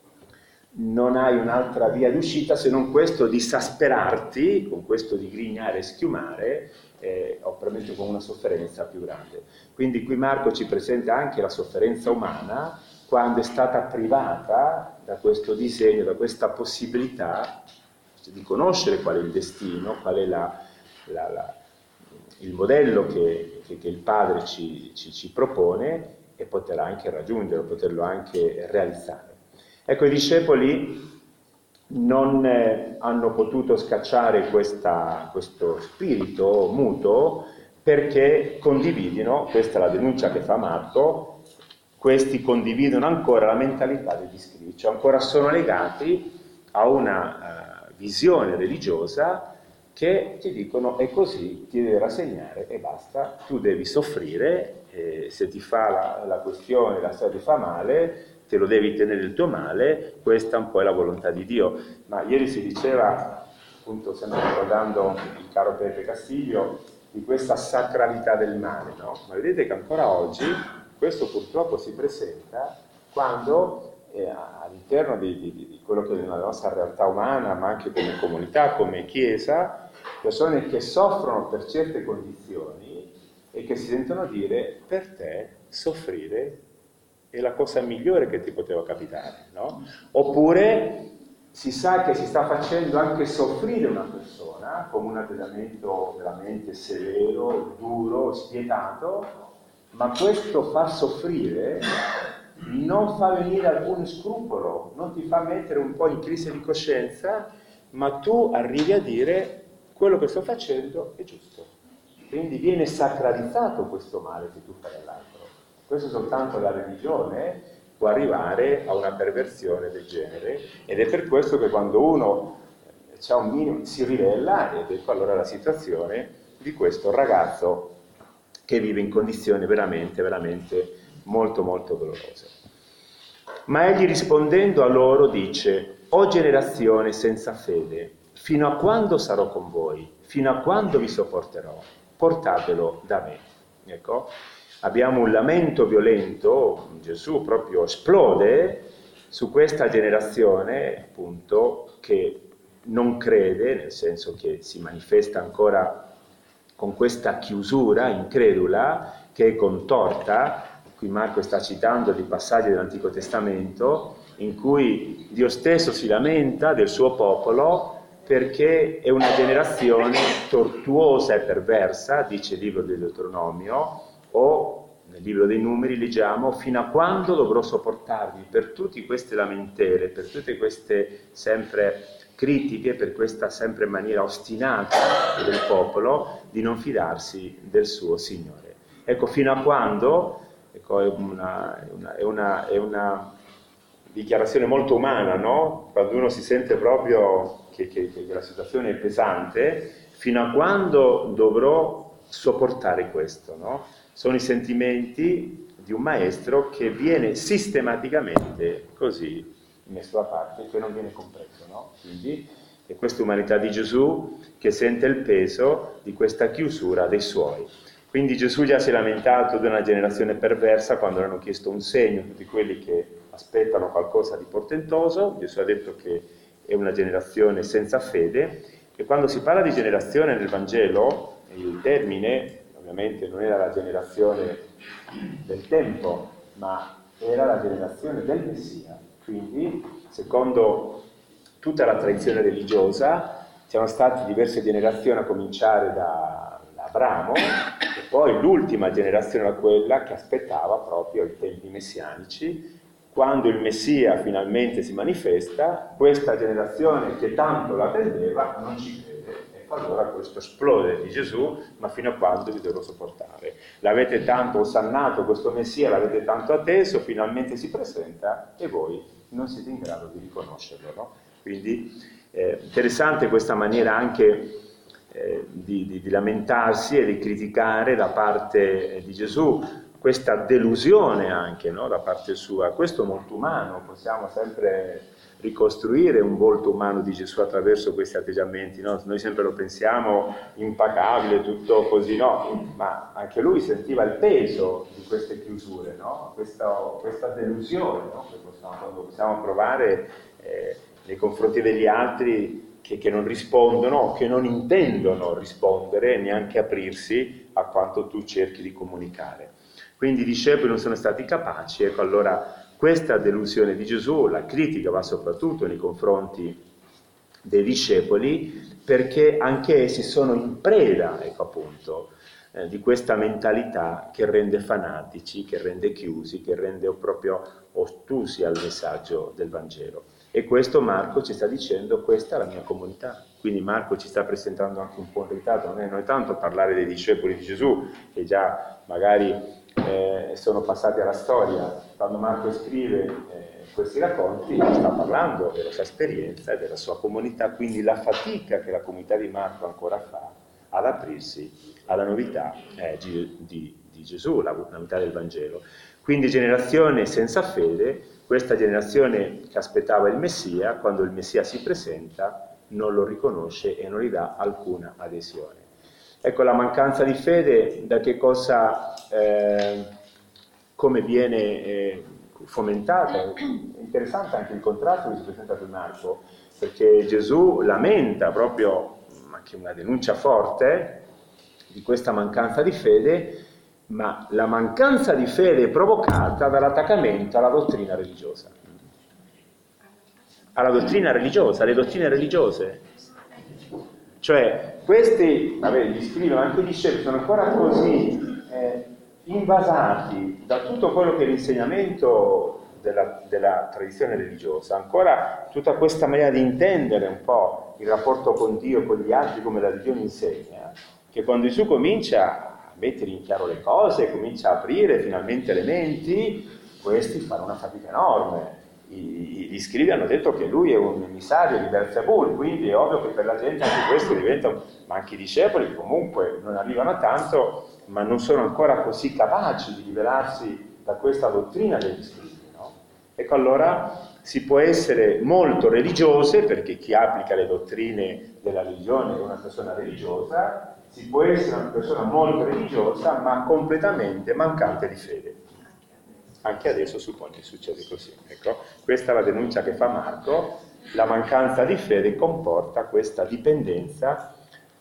Speaker 1: non hai un'altra via d'uscita se non questo di esasperarti, con questo di grignare e schiumare, o permettere con una sofferenza più grande. Quindi qui Marco ci presenta anche la sofferenza umana, quando è stata privata da questo disegno, da questa possibilità di conoscere qual è il destino, qual è il modello che il Padre ci propone, e poterlo anche raggiungere, poterlo anche realizzare. Ecco, i discepoli non hanno potuto scacciare questo spirito muto, perché condividono, questa è la denuncia che fa Marco, questi condividono ancora la mentalità degli scribi, cioè ancora sono legati a una visione religiosa che ti dicono: è così, ti devi rassegnare e basta, tu devi soffrire, se ti fa la questione, la storia ti fa male, te lo devi tenere il tuo male, questa un po' è la volontà di Dio. Ma ieri si diceva, appunto sempre ricordando il caro Pepe Castiglio, di questa sacralità del male, no? Ma vedete che ancora oggi questo purtroppo si presenta quando all'interno di quello che è la nostra realtà umana, ma anche come comunità, come chiesa, persone che soffrono per certe condizioni e che si sentono dire: per te soffrire è la cosa migliore che ti poteva capitare, no? Oppure si sa che si sta facendo anche soffrire una persona con un atteggiamento veramente severo, duro, spietato, ma questo far soffrire non fa venire alcun scrupolo, non ti fa mettere un po' in crisi di coscienza, ma tu arrivi a dire: quello che sto facendo è giusto. Quindi viene sacralizzato questo male che tu fai all'altro. Questo soltanto la religione può arrivare a una perversione del genere, ed è per questo che quando uno c'ha un minimo, si rivela, ed ecco allora la situazione di questo ragazzo che vive in condizioni veramente molto dolorose. Ma egli, rispondendo a loro, dice: o generazione senza fede, fino a quando sarò con voi? Fino a quando vi sopporterò? Portatelo da me. Ecco, abbiamo un lamento violento, Gesù proprio esplode su questa generazione, appunto, che non crede, nel senso che si manifesta ancora con questa chiusura incredula che è contorta. Qui Marco sta citando dei passaggi dell'Antico Testamento in cui Dio stesso si lamenta del suo popolo perché è una generazione tortuosa e perversa, dice il libro del Deuteronomio, o nel libro dei Numeri leggiamo: fino a quando dovrò sopportarvi per tutte queste lamentele, per tutte queste sempre critiche, per questa sempre maniera ostinata del popolo di non fidarsi del suo Signore. Ecco, fino a quando, ecco, è una dichiarazione molto umana, no? Quando uno si sente proprio che la situazione è pesante, fino a quando dovrò sopportare questo, no? Sono i sentimenti di un maestro che viene sistematicamente così messo da parte, che non viene compreso, no? Quindi è questa umanità di Gesù che sente il peso di questa chiusura dei suoi. Quindi Gesù già si è lamentato di una generazione perversa quando hanno chiesto un segno, tutti quelli che aspettano qualcosa di portentoso. Gesù ha detto che è una generazione senza fede, e quando si parla di generazione nel Vangelo, il termine ovviamente non era la generazione del tempo, ma era la generazione del Messia. Quindi, secondo tutta la tradizione religiosa, c'erano state diverse generazioni a cominciare da Abramo, e poi l'ultima generazione era quella che aspettava proprio i tempi messianici. Quando il Messia finalmente si manifesta, questa generazione che tanto l'attendeva non ci crede. Ecco, allora questo esplode di Gesù: ma fino a quando vi devo sopportare? L'avete tanto osannato questo Messia, l'avete tanto atteso, finalmente si presenta e voi non siete in grado di riconoscerlo, no? Quindi interessante questa maniera anche di lamentarsi e di criticare da parte di Gesù, questa delusione anche, no, da parte sua. Questo è molto umano, possiamo sempre ricostruire un volto umano di Gesù attraverso questi atteggiamenti, no? Noi sempre lo pensiamo impacabile, tutto così, no? Ma anche lui sentiva il peso di queste chiusure, no? Questa delusione, no? Che possiamo provare nei confronti degli altri che non rispondono, che non intendono rispondere, neanche aprirsi a quanto tu cerchi di comunicare. Quindi i discepoli non sono stati capaci. Ecco, allora questa delusione di Gesù, la critica va soprattutto nei confronti dei discepoli, perché anche essi sono in preda, ecco appunto, di questa mentalità che rende fanatici, che rende chiusi, che rende proprio ottusi al messaggio del Vangelo. E questo Marco ci sta dicendo: questa è la mia comunità. Quindi Marco ci sta presentando anche un po' in ritardo, non è tanto parlare dei discepoli di Gesù, che già magari sono passati alla storia. Quando Marco scrive questi racconti sta parlando della sua esperienza e della sua comunità, quindi la fatica che la comunità di Marco ancora fa ad aprirsi alla novità di Gesù, la novità del Vangelo. Quindi generazione senza fede, questa generazione che aspettava il Messia, quando il Messia si presenta non lo riconosce e non gli dà alcuna adesione. Ecco, la mancanza di fede da che cosa, come viene fomentata. È interessante anche il contrasto che si presenta con Marco, perché Gesù lamenta proprio anche una denuncia forte di questa mancanza di fede, ma la mancanza di fede è provocata dall'attaccamento alla dottrina religiosa. Alla dottrina religiosa, alle dottrine religiose. Cioè, questi, gli scrivono, anche gli discepoli, sono ancora così invasati da tutto quello che è l'insegnamento della tradizione religiosa, ancora tutta questa maniera di intendere un po' il rapporto con Dio, con gli altri, come la religione insegna, che quando Gesù comincia a mettere in chiaro le cose, comincia a aprire finalmente le menti, questi fanno una fatica enorme. Gli scrivi hanno detto che lui è un emissario di Belzebul, quindi è ovvio che per la gente anche questo diventa, ma anche i discepoli comunque non arrivano a tanto, ma non sono ancora così capaci di liberarsi da questa dottrina degli scrivi, no? Ecco, allora si può essere molto religiose, perché chi applica le dottrine della religione è una persona religiosa, si può essere una persona molto religiosa ma completamente mancante di fede. Anche adesso suppone che succede così. Ecco, questa è la denuncia che fa Marco: la mancanza di fede comporta questa dipendenza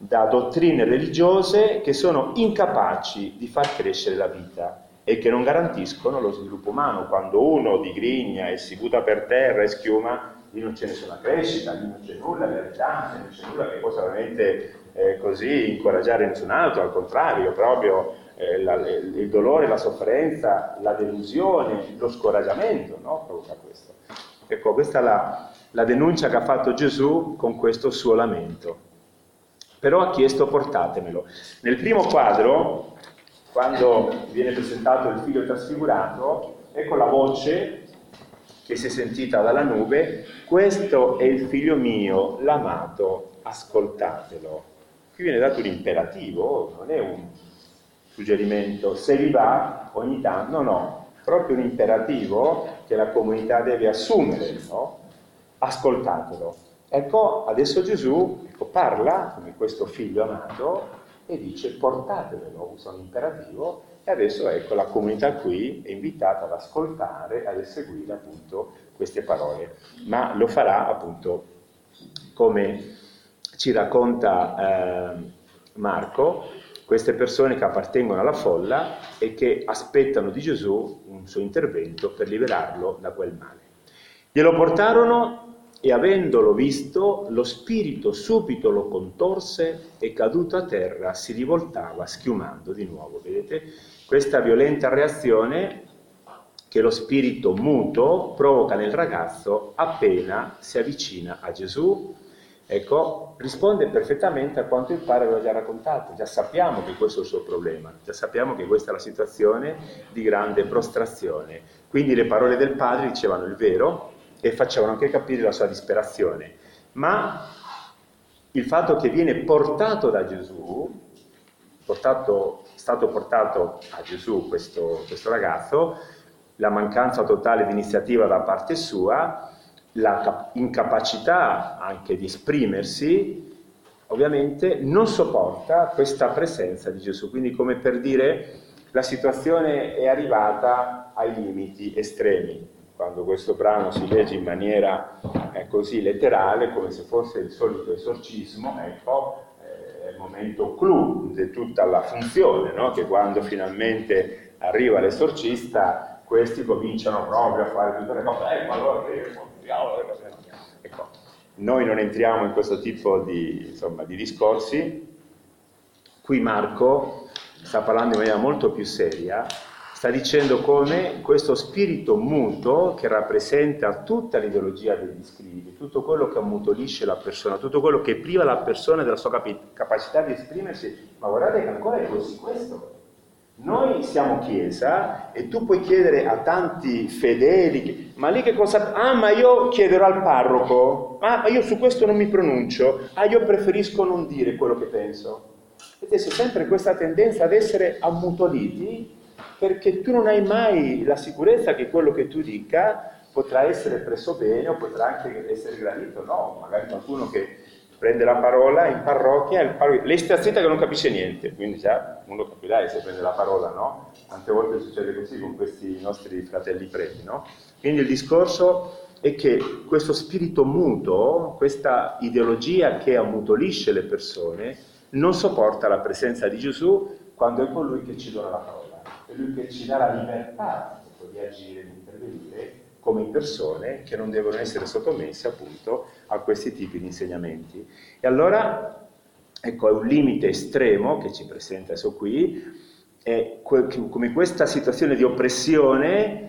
Speaker 1: da dottrine religiose che sono incapaci di far crescere la vita e che non garantiscono lo sviluppo umano. Quando uno digrigna e si butta per terra e schiuma, lì non c'è nessuna crescita, lì non c'è nulla, in realtà non c'è nulla che possa veramente così incoraggiare nessun altro, al contrario, proprio il dolore, la sofferenza, la delusione, lo scoraggiamento, no? Provoca questo. Ecco, questa è la denuncia che ha fatto Gesù con questo suo lamento. Però ha chiesto portatemelo. Nel primo quadro, quando viene presentato il figlio trasfigurato, ecco la voce che si è sentita dalla nube: questo è il figlio mio, l'amato, ascoltatelo. Qui viene dato un imperativo, non è un suggerimento, se vi va ogni tanto, no, proprio un imperativo che la comunità deve assumere, no? Ascoltatelo. Ecco, adesso Gesù parla come questo figlio amato e dice portatevelo, usa un imperativo, e adesso ecco la comunità qui è invitata ad ascoltare, ad eseguire appunto queste parole, ma lo farà appunto come ci racconta Marco, queste persone che appartengono alla folla e che aspettano di Gesù un suo intervento per liberarlo da quel male. Glielo portarono e avendolo visto, lo spirito subito lo contorse e caduto a terra si rivoltava schiumando di nuovo. Vedete? Questa violenta reazione che lo spirito muto provoca nel ragazzo appena si avvicina a Gesù. Ecco, risponde perfettamente a quanto il padre aveva già raccontato. Già sappiamo che questo è il suo problema, già sappiamo che questa è la situazione di grande prostrazione. Quindi le parole del padre dicevano il vero e facevano anche capire la sua disperazione. Ma il fatto che viene portato da Gesù, stato portato a Gesù questo ragazzo, la mancanza totale di iniziativa da parte sua, la incapacità anche di esprimersi, ovviamente non sopporta questa presenza di Gesù. Quindi, come per dire, la situazione è arrivata ai limiti estremi. Quando questo brano si legge in maniera così letterale, come se fosse il solito esorcismo, ecco, è il momento clou di tutta la funzione, no? Che quando finalmente arriva l'esorcista, questi cominciano proprio a fare tutte le cose, allora ecco, noi non entriamo in questo tipo di discorsi. Qui Marco sta parlando in maniera molto più seria, sta dicendo come questo spirito muto, che rappresenta tutta l'ideologia degli scribi, tutto quello che ammutolisce la persona, tutto quello che priva la persona della sua capacità di esprimersi, ma guardate che ancora è così questo. Noi siamo chiesa e tu puoi chiedere a tanti fedeli, ma lì che cosa? Ah, ma io chiederò al parroco, ma io su questo non mi pronuncio, io preferisco non dire quello che penso. Vedete, c'è sempre questa tendenza ad essere ammutoliti, perché tu non hai mai la sicurezza che quello che tu dica potrà essere preso bene o potrà anche essere gradito, no? Magari qualcuno che prende la parola in parrocchia, lei sta zitta che non capisce niente, quindi già uno capirà se prende la parola, no? Tante volte succede così con questi nostri fratelli preti, no? Quindi il discorso è che questo spirito muto, questa ideologia che ammutolisce le persone, non sopporta la presenza di Gesù quando è colui che ci dona la parola, è lui che ci dà la libertà di agire, di intervenire come persone che non devono essere sottomesse appunto a questi tipi di insegnamenti. E allora, ecco, è un limite estremo che ci presenta adesso qui, è come questa situazione di oppressione,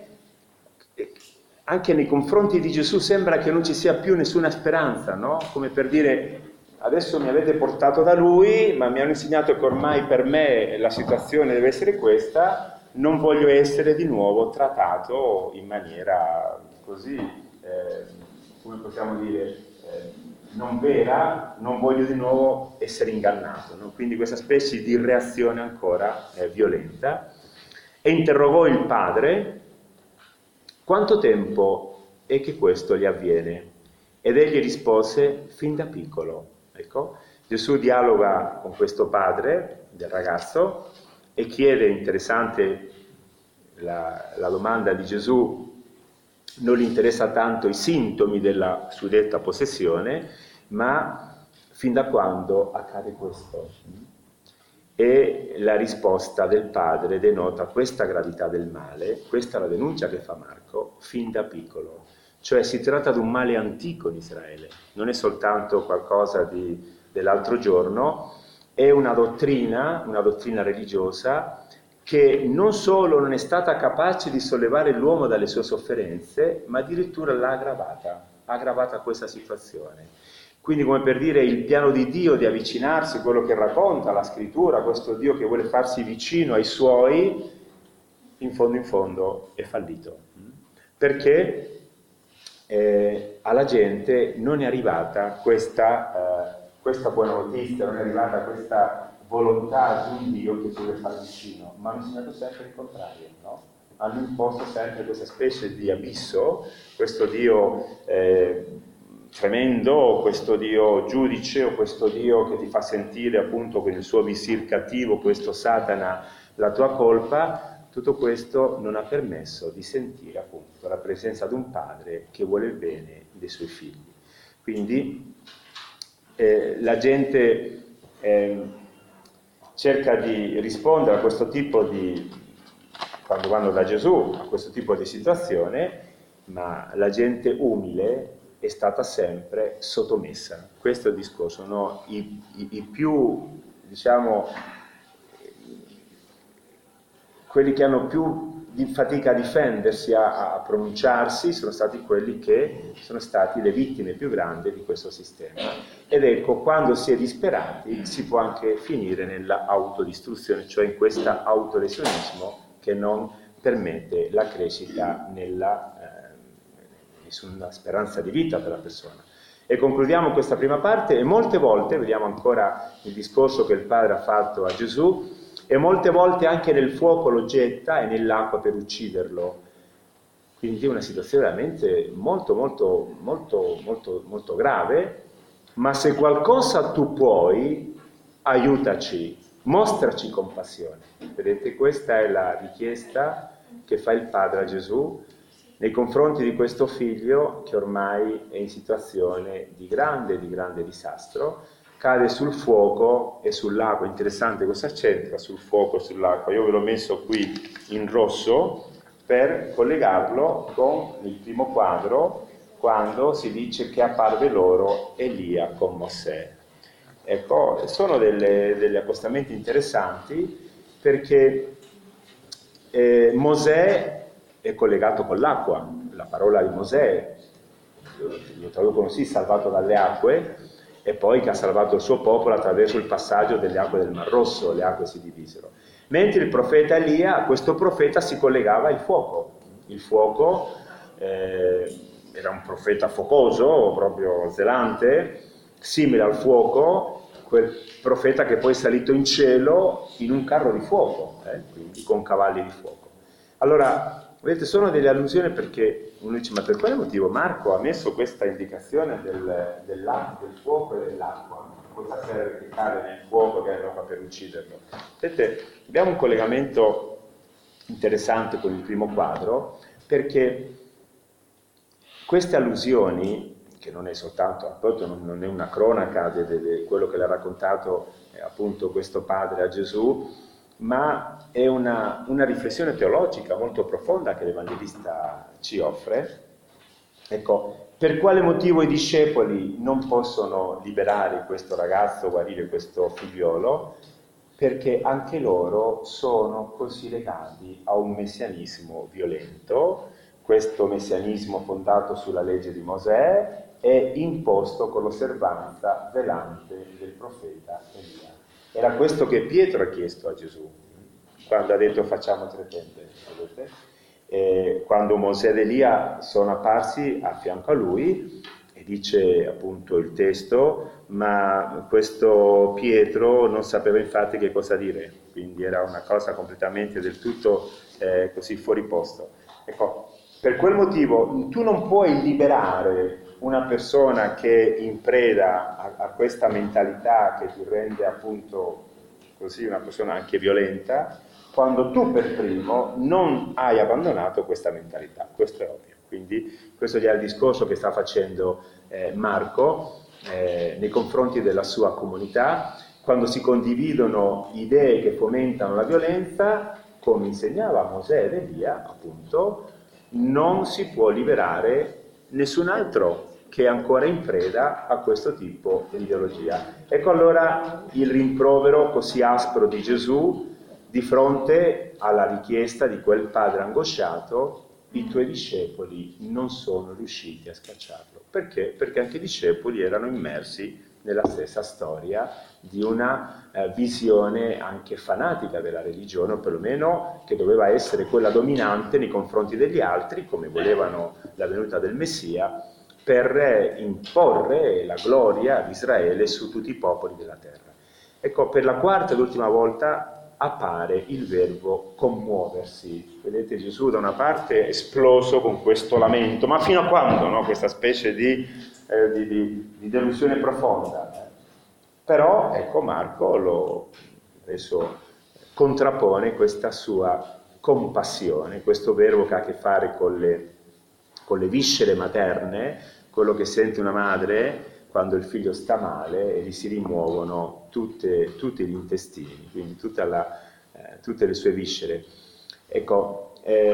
Speaker 1: anche nei confronti di Gesù sembra che non ci sia più nessuna speranza, no? Come per dire, adesso mi avete portato da lui, ma mi hanno insegnato che ormai per me la situazione deve essere questa, non voglio essere di nuovo trattato in maniera così, come possiamo dire, non vera, non voglio di nuovo essere ingannato, no? Quindi questa specie di reazione ancora violenta. E interrogò il padre quanto tempo è che questo gli avviene, ed egli rispose fin da piccolo. Ecco, Gesù dialoga con questo padre del ragazzo e chiede, interessante la domanda di Gesù, non gli interessa tanto i sintomi della suddetta possessione, ma fin da quando accade questo. E la risposta del padre denota questa gravità del male, questa è la denuncia che fa Marco, fin da piccolo. Cioè si tratta di un male antico in Israele, non è soltanto qualcosa dell'altro giorno, è una dottrina religiosa che non solo non è stata capace di sollevare l'uomo dalle sue sofferenze, ma addirittura l'ha aggravata questa situazione. Quindi, come per dire, il piano di Dio di avvicinarsi, quello che racconta la scrittura, questo Dio che vuole farsi vicino ai suoi, in fondo è fallito. Perché alla gente non è arrivata questa buona notizia, non è arrivata questa volontà di un Dio che si vuole fare vicino, ma hanno insegnato sempre il contrario, no? Hanno imposto sempre questa specie di abisso, questo Dio tremendo, questo Dio giudice, o questo Dio che ti fa sentire appunto con il suo visir cattivo, questo Satana, la tua colpa. Tutto questo non ha permesso di sentire appunto la presenza di un padre che vuole il bene dei suoi figli. Quindi la gente cerca di rispondere a questo tipo di, quando vanno da Gesù, a questo tipo di situazione, ma la gente umile è stata sempre sottomessa. Questo è il discorso, no? I più, diciamo, quelli che hanno più di fatica a difendersi, a pronunciarsi, sono stati quelli che sono stati le vittime più grandi di questo sistema. Ed ecco, quando si è disperati si può anche finire nella autodistruzione, cioè in questo autolesionismo che non permette la crescita nessuna speranza di vita per la persona. E concludiamo questa prima parte, e molte volte, vediamo ancora il discorso che il Padre ha fatto a Gesù, e molte volte anche nel fuoco lo getta e nell'acqua per ucciderlo. Quindi una situazione veramente molto grave, ma se qualcosa tu puoi, aiutaci, mostraci compassione. Vedete, questa è la richiesta che fa il Padre a Gesù nei confronti di questo figlio che ormai è in situazione di grande disastro, cade sul fuoco e sull'acqua. Interessante questo accento sul fuoco e sull'acqua. Io ve l'ho messo qui in rosso per collegarlo con il primo quadro, quando si dice che apparve loro Elia con Mosè. Ecco, sono degli accostamenti interessanti, perché Mosè è collegato con l'acqua. La parola di Mosè, lo traducono sì, salvato dalle acque, e poi che ha salvato il suo popolo attraverso il passaggio delle acque del Mar Rosso, le acque si divisero. Mentre il profeta Elia, questo profeta si collegava al fuoco. Il fuoco era un profeta focoso, proprio zelante, simile al fuoco, quel profeta che poi è salito in cielo in un carro di fuoco, quindi con cavalli di fuoco. Allora, vedete, sono delle allusioni, perché uno dice, ma per quale motivo Marco ha messo questa indicazione del fuoco e dell'acqua? Cosa serve che cade nel fuoco, che è roba per ucciderlo? Vedete, abbiamo un collegamento interessante con il primo quadro, perché queste allusioni, che non è soltanto, appunto, non è una cronaca di quello che l'ha raccontato appunto questo padre a Gesù, ma è una riflessione teologica molto profonda che l'Evangelista ci offre. Ecco, per quale motivo i discepoli non possono liberare questo ragazzo, guarire questo figliolo? Perché anche loro sono così legati a un messianismo violento. Questo messianismo fondato sulla legge di Mosè è imposto con l'osservanza velante del profeta Elia. Era questo che Pietro ha chiesto a Gesù, quando ha detto facciamo 3 tende, vedete? Quando Mosè ed Elia sono apparsi a fianco a lui, e dice appunto il testo, ma questo Pietro non sapeva infatti che cosa dire, quindi era una cosa completamente del tutto così fuori posto. Ecco, per quel motivo tu non puoi liberare una persona che è in preda a questa mentalità che ti rende appunto così una persona anche violenta, quando tu per primo non hai abbandonato questa mentalità. Questo è ovvio. Quindi questo è il discorso che sta facendo Marco, nei confronti della sua comunità, quando si condividono idee che fomentano la violenza, come insegnava Mosè ed Elia, appunto, non si può liberare nessun altro che è ancora in preda a questo tipo di ideologia. Ecco allora il rimprovero così aspro di Gesù di fronte alla richiesta di quel padre angosciato: i tuoi discepoli non sono riusciti a scacciarlo. Perché? Perché anche i discepoli erano immersi nella stessa storia di una visione anche fanatica della religione, o perlomeno che doveva essere quella dominante nei confronti degli altri, come volevano la venuta del Messia, per imporre la gloria di Israele su tutti i popoli della terra. Ecco, per la quarta ed ultima volta appare il verbo commuoversi. Vedete, Gesù da una parte è esploso con questo lamento, ma fino a quando, no? Questa specie di delusione profonda. Però, ecco, Marco adesso contrappone questa sua compassione, questo verbo che ha a che fare con le viscere materne, quello che sente una madre quando il figlio sta male e gli si rimuovono tutti gli intestini, quindi tutte le sue viscere. Ecco,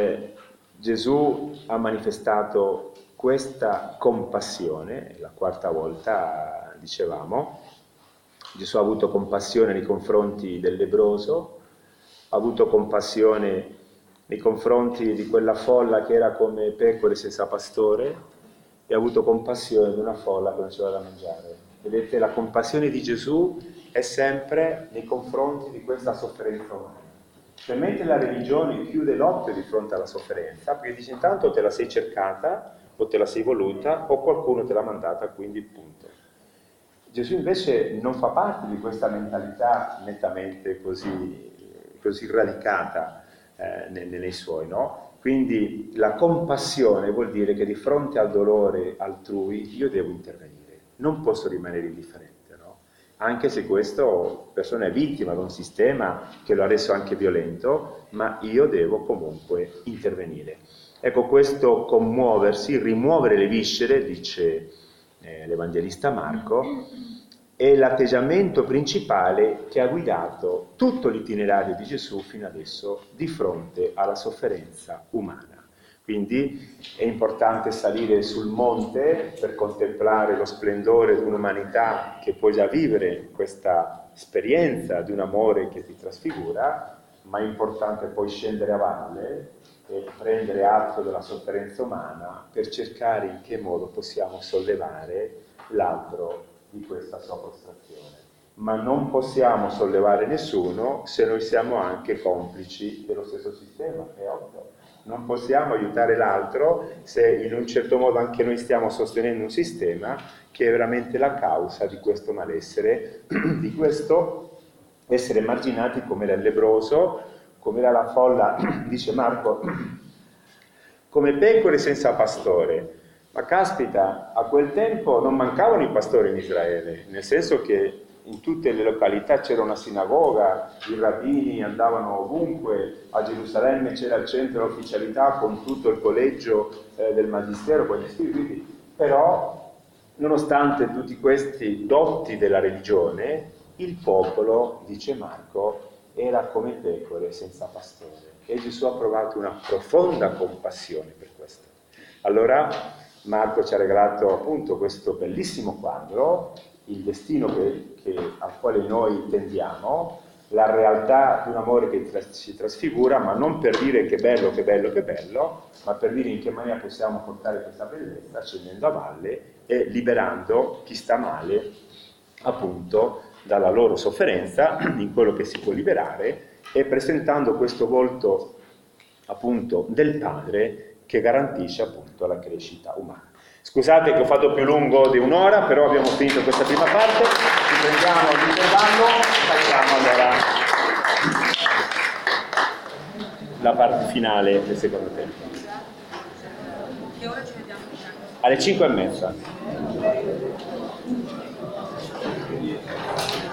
Speaker 1: Gesù ha manifestato questa compassione, la quarta volta dicevamo. Gesù ha avuto compassione nei confronti del lebbroso, ha avuto compassione nei confronti di quella folla che era come pecore senza pastore, e ha avuto compassione di una folla che non c'era da mangiare. Vedete, la compassione di Gesù è sempre nei confronti di questa sofferenza umana. Cioè, mentre la religione chiude l'occhio di fronte alla sofferenza, perché dice: intanto te la sei cercata, o te la sei voluta, o qualcuno te l'ha mandata, quindi punto. Gesù invece non fa parte di questa mentalità nettamente così radicata nei suoi, no? Quindi la compassione vuol dire che di fronte al dolore altrui io devo intervenire, non posso rimanere indifferente, no? Anche se questa persona è vittima di un sistema che lo ha reso anche violento, ma io devo comunque intervenire. Ecco, questo commuoversi, rimuovere le viscere, dice l'Evangelista Marco, è l'atteggiamento principale che ha guidato tutto l'itinerario di Gesù fino adesso di fronte alla sofferenza umana. Quindi è importante salire sul monte per contemplare lo splendore di un'umanità che può già vivere questa esperienza di un amore che ti trasfigura, ma è importante poi scendere a valle e prendere atto della sofferenza umana per cercare in che modo possiamo sollevare l'altro di questa sua prostrazione. Ma non possiamo sollevare nessuno se noi siamo anche complici dello stesso sistema, è ovvio. Non possiamo aiutare l'altro se in un certo modo anche noi stiamo sostenendo un sistema che è veramente la causa di questo malessere, di questo essere marginati come era il lebbroso, come era la folla, dice Marco, come pecore senza pastore. Ma caspita, a quel tempo non mancavano i pastori in Israele, nel senso che in tutte le località c'era una sinagoga, i rabbini andavano ovunque, a Gerusalemme c'era il centro dell'ufficialità con tutto il collegio del magistero, con gli scrivi, però nonostante tutti questi dotti della religione, il popolo, dice Marco, era come pecore senza pastore, e Gesù ha provato una profonda compassione per questo. Allora Marco ci ha regalato appunto questo bellissimo quadro, il destino al quale noi tendiamo, la realtà di un amore che ci trasfigura, ma non per dire che bello, che bello, che bello, ma per dire in che maniera possiamo portare questa bellezza scendendo a valle e liberando chi sta male appunto dalla loro sofferenza in quello che si può liberare, e presentando questo volto appunto del Padre che garantisce appunto la crescita umana. Scusate che ho fatto più lungo di un'ora, però abbiamo finito questa prima parte, ci prendiamo l'intervallo e facciamo allora la parte finale del secondo tempo.
Speaker 2: Che ora ci vediamo?
Speaker 1: Alle 5:30.